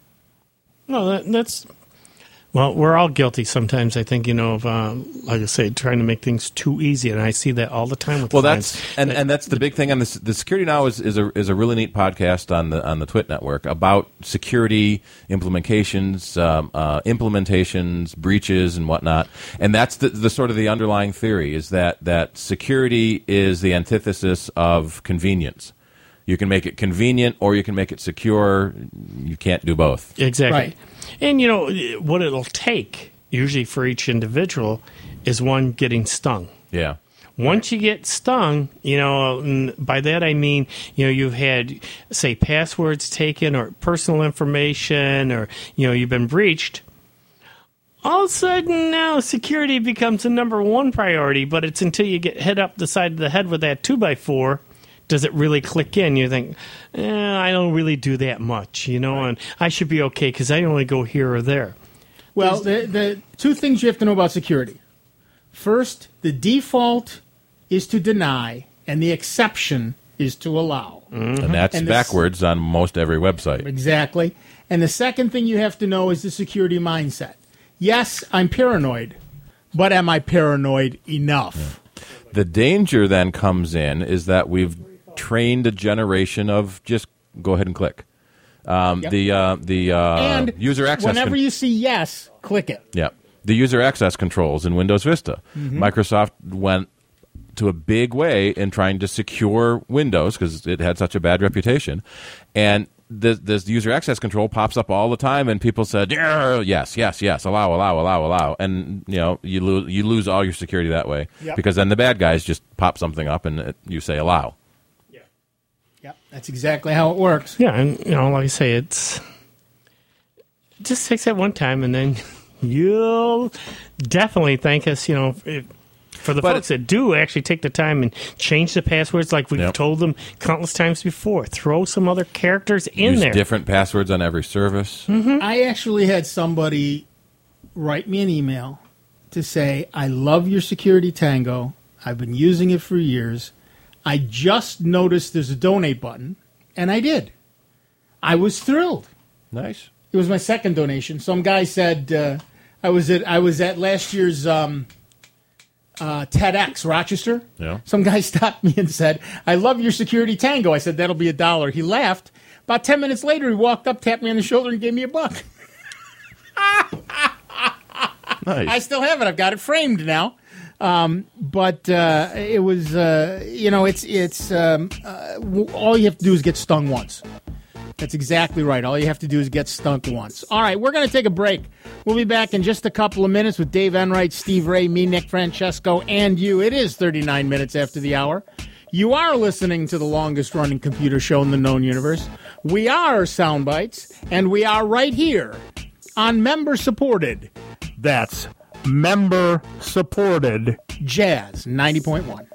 No, that, that's well, we're all guilty sometimes. I think you know of, uh, like I say, trying to make things too easy, and I see that all the time with well, clients. that's and, and that's the big thing on this. The Security Now is, is a is a really neat podcast on the on the Twit Network about security implementations, um, uh, implementations, breaches, and whatnot. And that's the, the sort of the underlying theory is that that security is the antithesis of convenience. You can make it convenient or you can make it secure. You can't do both. Exactly. Right. And, you know, what it'll take, usually for each individual, is one getting stung. Yeah. Once you get stung, you know, and by that I mean, you know, you've had, say, passwords taken or personal information or, you know, you've been breached. All of a sudden now security becomes the number one priority, but it's until you get hit up the side of the head with that two by four does it really click in? You think, eh, I don't really do that much, you know, and I should be okay because I only go here or there. Well, the, the two things you have to know about security. First, the default is to deny, and the exception is to allow. Mm-hmm. And that's and the, backwards on most every website. Exactly. And the second thing you have to know is the security mindset. Yes, I'm paranoid, but am I paranoid enough? Yeah. The danger then comes in is that we've trained a generation of just go ahead and click. Um, yep. The uh, the uh, and user access. Whenever con- you see yes, click it. Yeah, the user access controls in Windows Vista. Mm-hmm. Microsoft went to a big way in trying to secure Windows because it had such a bad reputation, and this, this user access control pops up all the time, and people said, yeah, yes, yes, yes, allow, allow, allow, allow, and you know you lose you lose all your security that way yep. because then the bad guys just pop something up and it, you say allow. Yeah, yep, that's exactly how it works. Yeah, and you know, like I say, it's it just takes that one time, and then you'll definitely thank us. You know. If, For the but folks that do actually take the time and change the passwords like we've yep. told them countless times before, throw some other characters in Use there. different passwords on every service. Mm-hmm. I actually had somebody write me an email to say, I love your Security Tango. I've been using it for years. I just noticed there's a donate button, and I did. I was thrilled. Nice. It was my second donation. Some guy said, uh, I was at I was at last year's... Um, Uh, TEDx Rochester. Yeah. Some guy stopped me and said, I love your Security Tango. I said, that'll be a dollar. He laughed. About ten minutes later, he walked up, tapped me on the shoulder, and gave me a buck. Nice. I still have it. I've got it framed now. Um, but uh, it was, uh, you know, it's, it's um, uh, all you have to do is get stung once. That's exactly right. All you have to do is get stung once. All right, we're going to take a break. We'll be back in just a couple of minutes with Dave Enright, Steve Ray, me, Nick Francesco, and you. It is thirty-nine minutes after the hour. You are listening to the longest-running computer show in the known universe. We are Soundbites, and we are right here on member-supported. That's member-supported. Jazz ninety point one.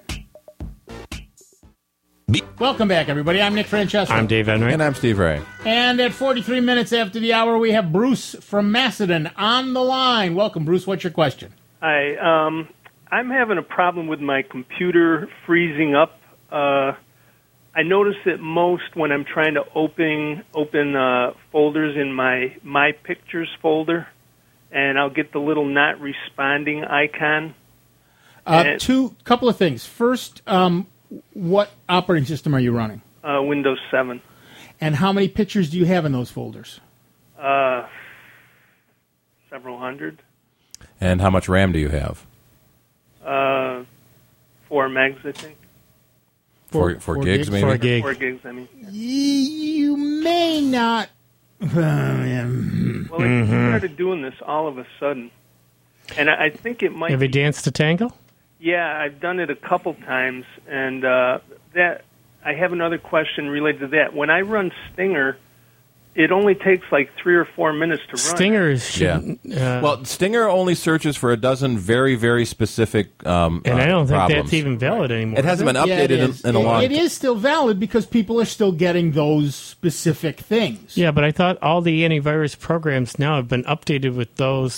Welcome back, everybody. I'm Nick Francesco. I'm Dave Enright. And I'm Steve Ray. And at forty-three minutes after the hour, we have Bruce from Macedon on the line. Welcome, Bruce. What's your question? Hi. Um, I'm having a problem with my computer freezing up. Uh, I notice it most when I'm trying to open open uh, folders in my My Pictures folder, and I'll get the little not responding icon. Uh, and, two couple of things. First, um, what operating system are you running? Uh, Windows seven. And how many pictures do you have in those folders? Uh, several hundred. And how much RAM do you have? Uh, four megs, I think. Four, four, four gigs, gigs, maybe? Four gigs. Four gigs, I mean. You may not... Uh, yeah. Well, mm-hmm. I started doing this all of a sudden. And I, I think it might... Have you danced to tango? Yeah, I've done it a couple times, and uh, that I have another question related to that. When I run Stinger, it only takes like three or four minutes to run. Stinger is... Yeah. Uh, well, Stinger only searches for a dozen very, very specific um And I don't uh, think problems. that's even valid anymore. It hasn't been updated yeah, it in, in a it, long time. It is still valid because people are still getting those specific things. Yeah, but I thought all the antivirus programs now have been updated with those that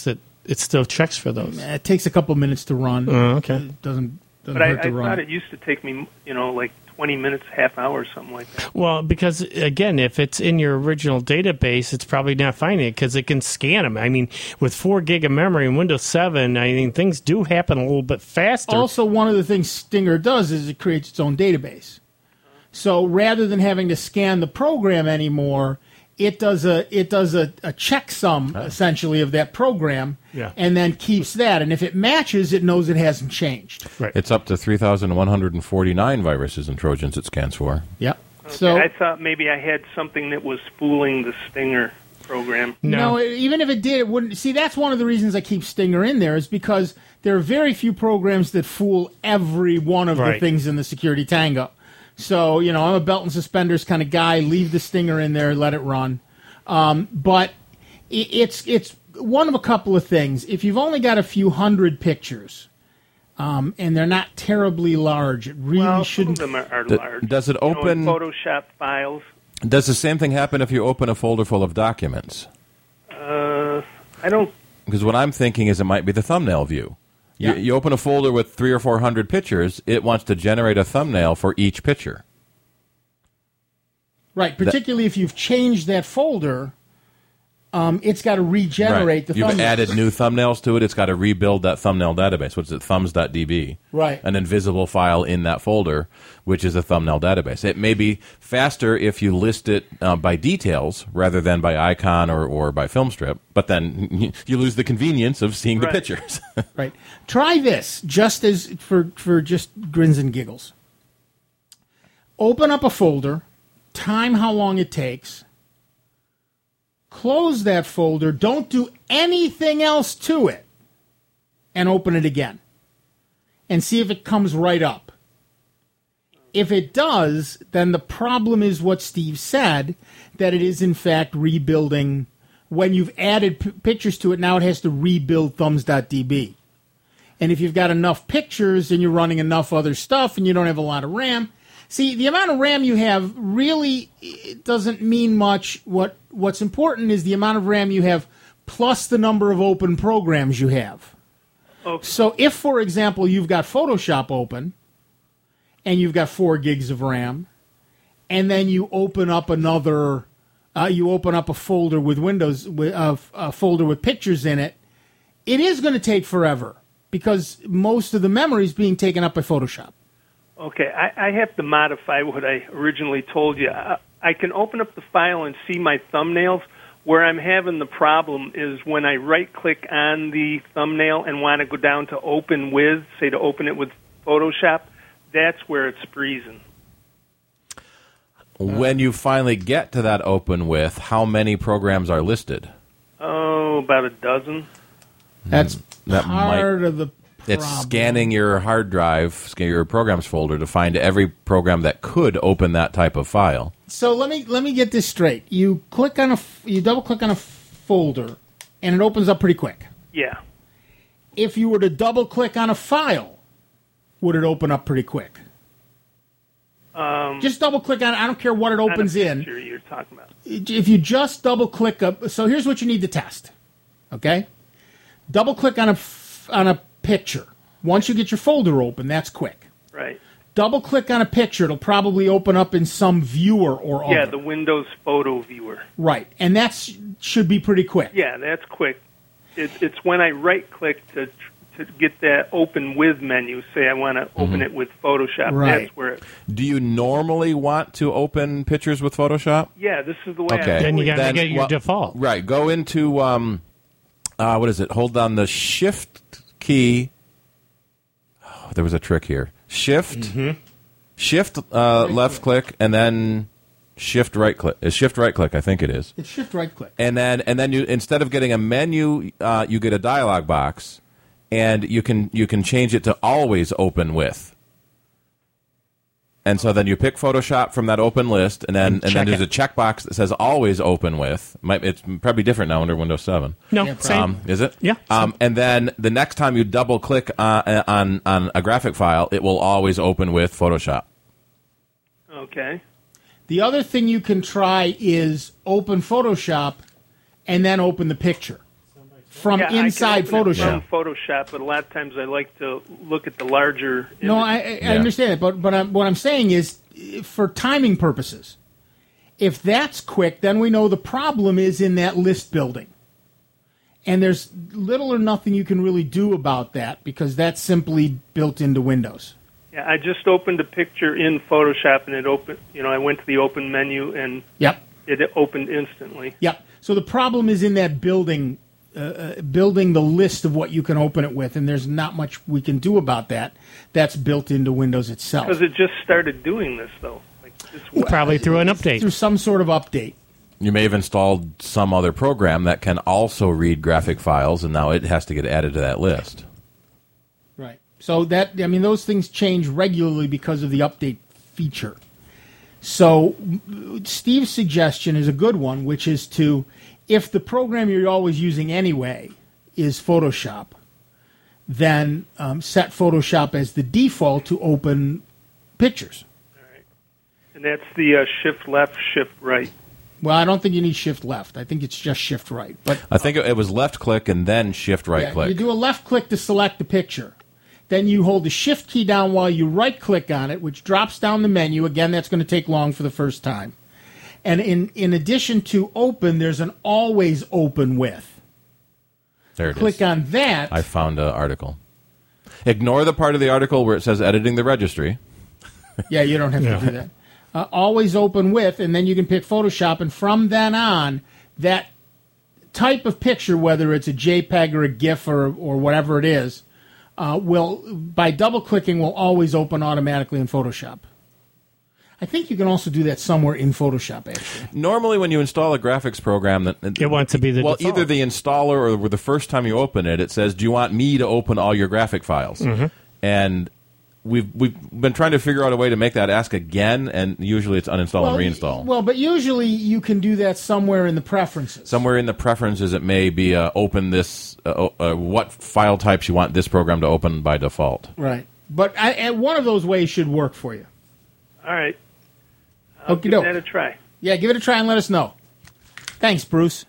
it still checks for those. It takes a couple minutes to run. Oh, okay. It doesn't doesn't But I, hurt I to run. thought it used to take me, you know, like twenty minutes, half hour, or something like that. Well, because, again, if it's in your original database, it's probably not finding it because it can scan them. I mean, with four gig of memory in Windows seven, I mean, things do happen a little bit faster. Also, one of the things Stinger does is it creates its own database. So rather than having to scan the program anymore, it does a it does a, a checksum, essentially, of that program, Yeah. and then keeps that. And if it matches, it knows it hasn't changed. Right. It's up to three thousand one hundred forty-nine viruses and Trojans it scans for. Yep. Okay, So I thought maybe I had something that was fooling the Stinger program. No, it- even if it did, it wouldn't. See, that's one of the reasons I keep Stinger in there is because there are very few programs that fool every one of the Right. things in the security tango. So, you know, I'm a belt and suspenders kind of guy. Leave the Stinger in there, let it run. Um, but it, it's it's one of a couple of things. If you've only got a few hundred pictures, um, and they're not terribly large, it really well, shouldn't. some of them are, are D- large. does it You know, open- Photoshop files? Does the same thing happen if you open a folder full of documents? Uh, I don't. Because what I'm thinking is it might be the thumbnail view. Yeah. You, you open a folder with three or four hundred pictures, it wants to generate a thumbnail for each picture. Right, particularly if you've changed that folder, um, it's got to regenerate Right. the You've thumbnails. added new thumbnails to it. It's got to rebuild that thumbnail database. What's it? thumbs dot d b. Right. An invisible file in that folder, which is a thumbnail database. It may be faster if you list it uh, by details rather than by icon or, or by film strip, but then you lose the convenience of seeing Right. the pictures. Right. Try this just as for for just grins and giggles. Open up a folder, time how long it takes, close that folder, don't do anything else to it, and open it again. And see if it comes right up. If it does, then the problem is what Steve said, that it is in fact rebuilding. When you've added p- pictures to it, now it has to rebuild thumbs dot d b. And if you've got enough pictures and you're running enough other stuff and you don't have a lot of RAM, see, the amount of RAM you have really it doesn't mean much. What What's important is the amount of RAM you have plus the number of open programs you have. Okay. So if, for example, you've got Photoshop open and you've got four gigs of RAM, and then you open up another, uh, you open up a folder with Windows, with, uh, a folder with pictures in it, it is going to take forever because most of the memory is being taken up by Photoshop. Okay, I, I have to modify what I originally told you. I, I can open up the file and see my thumbnails. Where I'm having the problem is when I right-click on the thumbnail and want to go down to open with, say to open it with Photoshop, that's where it's freezing. When you finally get to that open with, how many programs are listed? Oh, about a dozen. That's That part might- of the It's problem. scanning your hard drive, scan your programs folder to find every program that could open that type of file. So let me let me get this straight. You click on a f- you double click on a folder, and it opens up pretty quick. Yeah. If you were to double click on a file, would it open up pretty quick? Um, Just double click on it. I don't care what it opens on a in. picture you're talking about. If you just double click up, so here's what you need to test. Okay, double click on a f- on a picture. Once you get your folder open, that's quick. Right. Double click on a picture; it'll probably open up in some viewer or other. Yeah, the Windows Photo Viewer. Right, and that should be pretty quick. Yeah, that's quick. It, it's when I right-click to to get that open with menu. Say I want to open Mhm. it with Photoshop. Right. That's where. It, Do you normally want to open pictures with Photoshop? yeah, this is the way. Okay. I Then you got to Then get your what- default. Right. Go into, um, uh, what is it? Hold down the Shift key. Oh, there was a trick here. Shift, Mm-hmm. Shift uh, left click, and then Shift right click. It's Shift right click, I think it is. It's shift right click. And then, and then you instead of getting a menu, uh, you get a dialog box, and you can you can change it to always open with. And so then you pick Photoshop from that open list, and then And and, then check there's it. a checkbox that says always open with. Might, it's probably different now under Windows seven. No, Yeah, same. Um, is it? Yeah. Um, and then the next time you double click uh, on on a graphic file, it will always open with Photoshop. Okay. The other thing you can try is open Photoshop and then open the picture. from Yeah, I can inside open it Photoshop. From Photoshop, but a lot of times I like to look at the larger. No, image. I, I I understand it, but but I'm, what I'm saying is, for timing purposes, if that's quick, then we know the problem is in that list building, and there's little or nothing you can really do about that because that's simply built into Windows. Yeah, I just opened a picture in Photoshop, and it opened. You know, I went to the open menu, and Yep. it opened instantly. Yep. So the problem is in that building, uh, uh, building the list of what you can open it with, and there's not much we can do about that. That's built into Windows itself. Because it just started doing this, though. Like this week. Probably through an update. Through some sort of update. You may have installed some other program that can also read graphic files, and now it has to get added to that list. Right. So that, I mean, those things change regularly because of the update feature. So Steve's suggestion is a good one, which is to, if the program you're always using anyway is Photoshop, then um, set Photoshop as the default to open pictures. And that's the uh, shift left, shift right. Well, I don't think you need shift left. I think it's just shift right. But I think it was left click and then shift right yeah, click. you do a left click to select the picture. Then you hold the shift key down while you right click on it, which drops down the menu. Again, that's going to take long for the first time. And in, in addition to open, there's an always open with. There it Click is. on that. I found an article. Ignore the part of the article where it says editing the registry. Yeah, you don't have Yeah. to do that. Uh, always open with, and then you can pick Photoshop, and from then on, that type of picture, whether it's a JPEG or a GIF or or whatever it is, uh, will, by double-clicking, will always open automatically in Photoshop. I think you can also do that somewhere in Photoshop, actually. Normally, when you install a graphics program, that It wants to be the well, default. either the installer or the first time you open it, it says, "Do you want me to open all your graphic files?" Mhm. And we've we've been trying to figure out a way to make that ask again, and usually it's uninstall well, and reinstall. Well, but usually you can do that somewhere in the preferences. Somewhere in the preferences, it may be uh, open this. Uh, uh, what file types you want this program to open by default? Right. But I, and one of those ways should work for you. All right. I'll Okie give doke. that a try. Yeah, give it a try and let us know. Thanks, Bruce.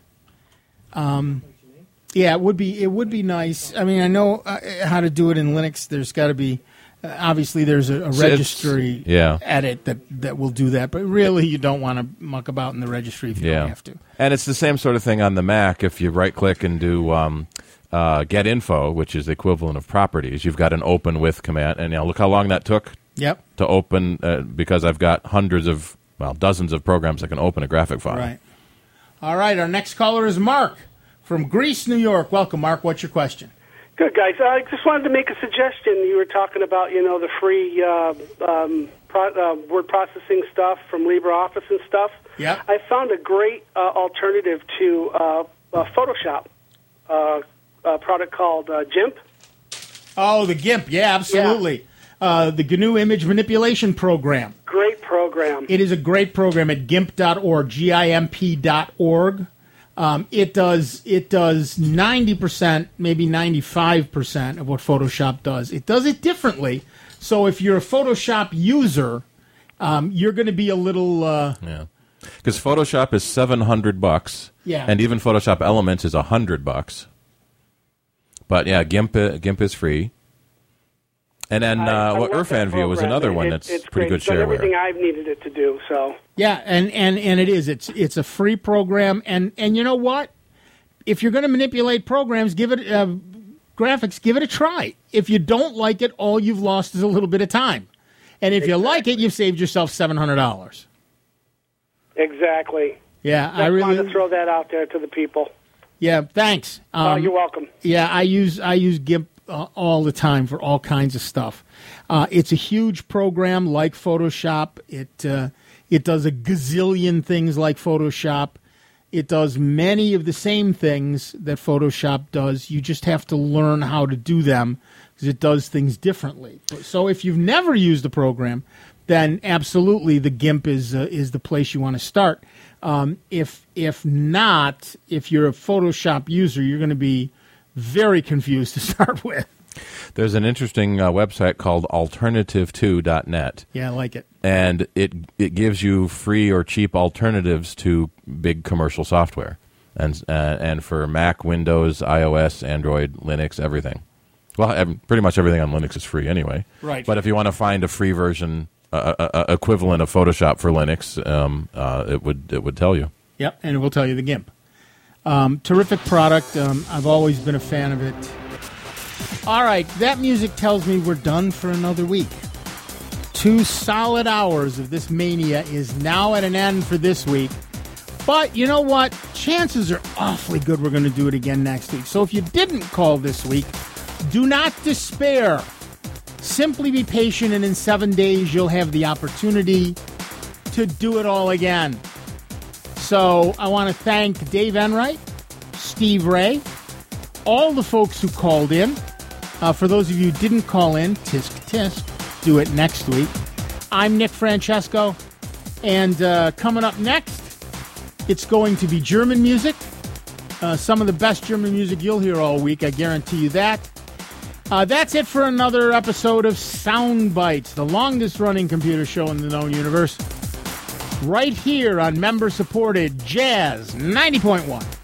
Um, yeah, it would be it would be nice. I mean, I know uh, how to do it in Linux. There's got to be uh, obviously there's a, a So it's- registry yeah. edit that that will do that. But really, you don't want to muck about in the registry if you Yeah, don't have to. and it's the same sort of thing on the Mac. If you right click and do um, uh, get info, which is the equivalent of properties, you've got an open with command, and now look how long that took. Yep. To open uh, because I've got hundreds of well dozens of programs that can open a graphic file. Right. All right. Our next caller is Mark from Greece, New York. Welcome, Mark. What's your question? Good, guys. I just wanted to make a suggestion. You were talking about, you know, the free uh, um, pro- uh, word processing stuff from LibreOffice and stuff. Yeah. I found a great uh, alternative to uh, uh, Photoshop, uh, a product called uh, GIMP. Oh, the GIMP. Yeah, absolutely. Uh, the G N U Image Manipulation Program. Great program. It is a great program at gimp dot org, G I M P dot org. Um, it does it does ninety percent, maybe ninety-five percent of what Photoshop does. It does it differently. So if you're a Photoshop user, um, you're going to be a little... Uh, Yeah. Because Photoshop is seven hundred bucks. Yeah. And even Photoshop Elements is one hundred bucks. But yeah, GIMP, uh, GIMP is free. And then I- uh, I what love that Irfan View was program. another It- one it- that's it's pretty great. good It's done shareware. everything I've needed it to do, so... Yeah, and, and, and it is. It's it's a free program, and, and you know what? If you're going to manipulate programs, give it uh, graphics, give it a try. If you don't like it, all you've lost is a little bit of time, and if you like it, you've saved yourself seven hundred dollars. Exactly. Yeah, Just I really. wanted to throw that out there to the people. Yeah, thanks. Um, Oh, you're welcome. Yeah, I use I use GIMP uh, all the time for all kinds of stuff. Uh, it's a huge program like Photoshop. It uh, it does a gazillion things like Photoshop. It does many of the same things that Photoshop does. You just have to learn how to do them because it does things differently. So if you've never used the program, then absolutely the GIMP is uh, is the place you want to start. Um, if if not, if you're a Photoshop user, you're going to be very confused to start with. There's an interesting uh, website called alternative two dot net. Yeah, I like it. And it it gives you free or cheap alternatives to big commercial software. and uh, and for Mac, Windows, iOS, Android, Linux, everything. Well, ev- pretty much everything on Linux is free anyway. Right. But if you want to find a free version, uh, uh, uh, equivalent of Photoshop for Linux, um, uh, it would it would tell you. Yep, and it will tell you the GIMP. Um, terrific product. Um, I've always been a fan of it. All right, that music tells me we're done for another week. Two solid hours of this mania is now at an end for this week. But you know what? Chances are awfully good we're going to do it again next week. So if you didn't call this week, do not despair. Simply be patient, and in seven days you'll have the opportunity to do it all again. So I want to thank Dave Enright, Steve Ray, all the folks who called in. Uh, for those of you who didn't call in, tisk tisk, do it next week. I'm Nick Francesco, and uh, coming up next, it's going to be German music. Uh, some of the best German music you'll hear all week, I guarantee you that. Uh, that's it for another episode of Sound Bites, the longest-running computer show in the known universe, right here on member-supported Jazz ninety point one.